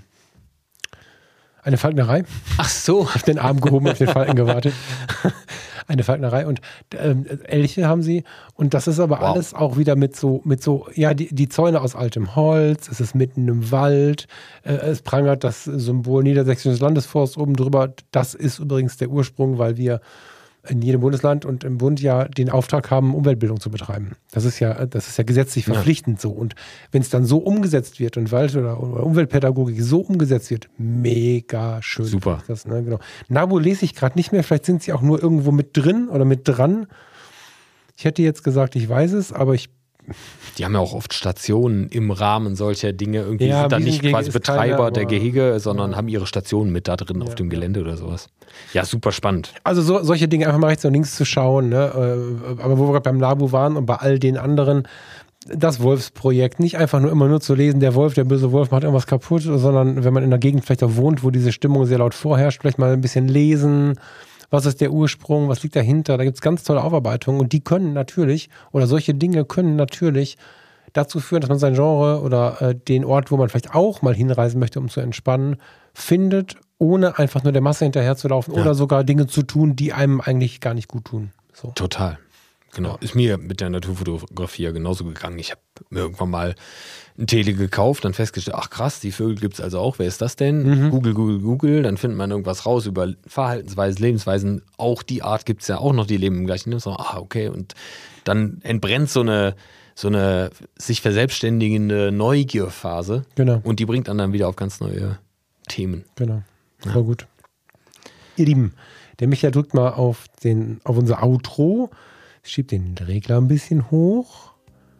Eine Falknerei. Ach so. Auf den Arm gehoben, auf den Falken gewartet. Eine Falknerei und Elche haben sie. Und das ist aber alles auch wieder mit so, die Zäune aus altem Holz, es ist mitten im Wald, es prangert das Symbol Niedersächsisches Landesforst oben drüber. Das ist übrigens der Ursprung, weil wir in jedem Bundesland und im Bund ja den Auftrag haben, Umweltbildung zu betreiben. Das ist ja gesetzlich verpflichtend so. Und wenn es dann so umgesetzt wird und Wald- oder Umweltpädagogik so umgesetzt wird, mega schön. Super. Das, ne, genau. NABU lese ich gerade nicht mehr, vielleicht sind sie auch nur irgendwo mit drin oder mit dran. Ich hätte jetzt gesagt, ich weiß es, aber die haben ja auch oft Stationen im Rahmen solcher Dinge. Irgendwie sind dann nicht quasi Betreiber der Gehege, sondern haben ihre Stationen mit da drin auf dem Gelände oder sowas. Ja, super spannend. Also solche Dinge einfach mal rechts und links zu schauen. Ne? Aber wo wir gerade beim NABU waren und bei all den anderen, das Wolfsprojekt, nicht einfach immer nur zu lesen, der böse Wolf macht irgendwas kaputt, sondern wenn man in der Gegend vielleicht auch wohnt, wo diese Stimmung sehr laut vorherrscht, vielleicht mal ein bisschen lesen. Was ist der Ursprung? Was liegt dahinter? Da gibt es ganz tolle Aufarbeitungen und die können natürlich, oder solche Dinge können natürlich dazu führen, dass man sein Genre oder den Ort, wo man vielleicht auch mal hinreisen möchte, um zu entspannen, findet, ohne einfach nur der Masse hinterherzulaufen oder sogar Dinge zu tun, die einem eigentlich gar nicht gut tun. So. Total. Genau. Ist mir mit der Naturfotografie ja genauso gegangen. Ich habe mir irgendwann mal ein Tele gekauft, dann festgestellt, ach krass, die Vögel gibt es also auch. Wer ist das denn? Google. Dann findet man irgendwas raus über Verhaltensweisen, Lebensweisen. Auch die Art gibt es ja auch noch, die leben im gleichen Leben. Okay. Und dann entbrennt so eine sich verselbstständigende Neugierphase. Genau. Und die bringt dann wieder auf ganz neue Themen. Genau. Voll gut. Ihr Lieben, der Michael drückt mal auf unser Outro. Schiebt den Regler ein bisschen hoch.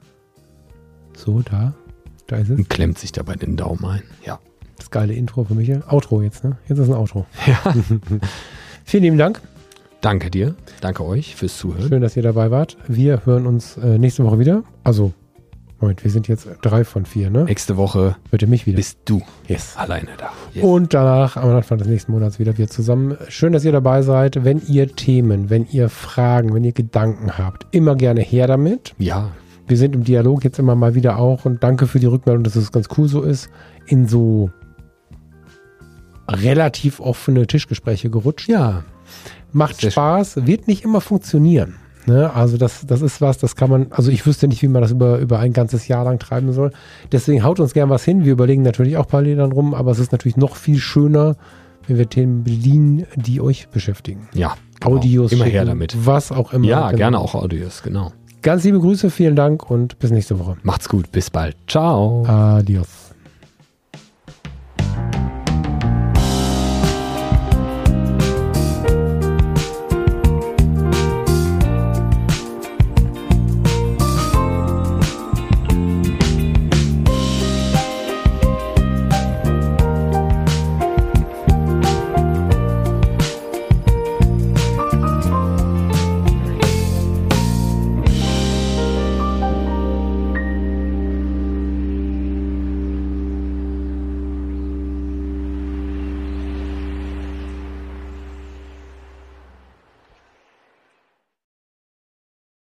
So, da ist es. Und klemmt sich dabei den Daumen ein. Ja. Das geile Intro für Michael. Outro jetzt, ne? Jetzt ist ein Outro. Ja. Vielen lieben Dank. Danke dir. Danke euch fürs Zuhören. Schön, dass ihr dabei wart. Wir hören uns nächste Woche wieder. Also Moment, wir sind jetzt 3 von 4, ne? Nächste Woche Hört ihr mich wieder? bist du Yes. alleine da. Yes. Und danach am Anfang des nächsten Monats wieder wir zusammen. Schön, dass ihr dabei seid. Wenn ihr Themen, wenn ihr Fragen, wenn ihr Gedanken habt, immer gerne her damit. Ja, Wir sind im Dialog jetzt immer mal wieder auch und danke für die Rückmeldung, dass es ganz cool so ist, in so relativ offene Tischgespräche gerutscht. ja. Macht Sehr Spaß, wird nicht immer funktionieren. Ne? Also das ist was, das kann man, also ich wüsste nicht, wie man das über ein ganzes Jahr lang treiben soll. Deswegen haut uns gern was hin. Wir überlegen natürlich auch parallel dann rum, aber es ist natürlich noch viel schöner, wenn wir Themen bedienen, die euch beschäftigen. Ja, genau. Audios Immer schicken, her damit. was auch immer. Ja, Genau. gerne auch Audios, genau. Ganz liebe Grüße, vielen Dank und bis nächste Woche. Macht's gut, bis bald. Ciao. Adios.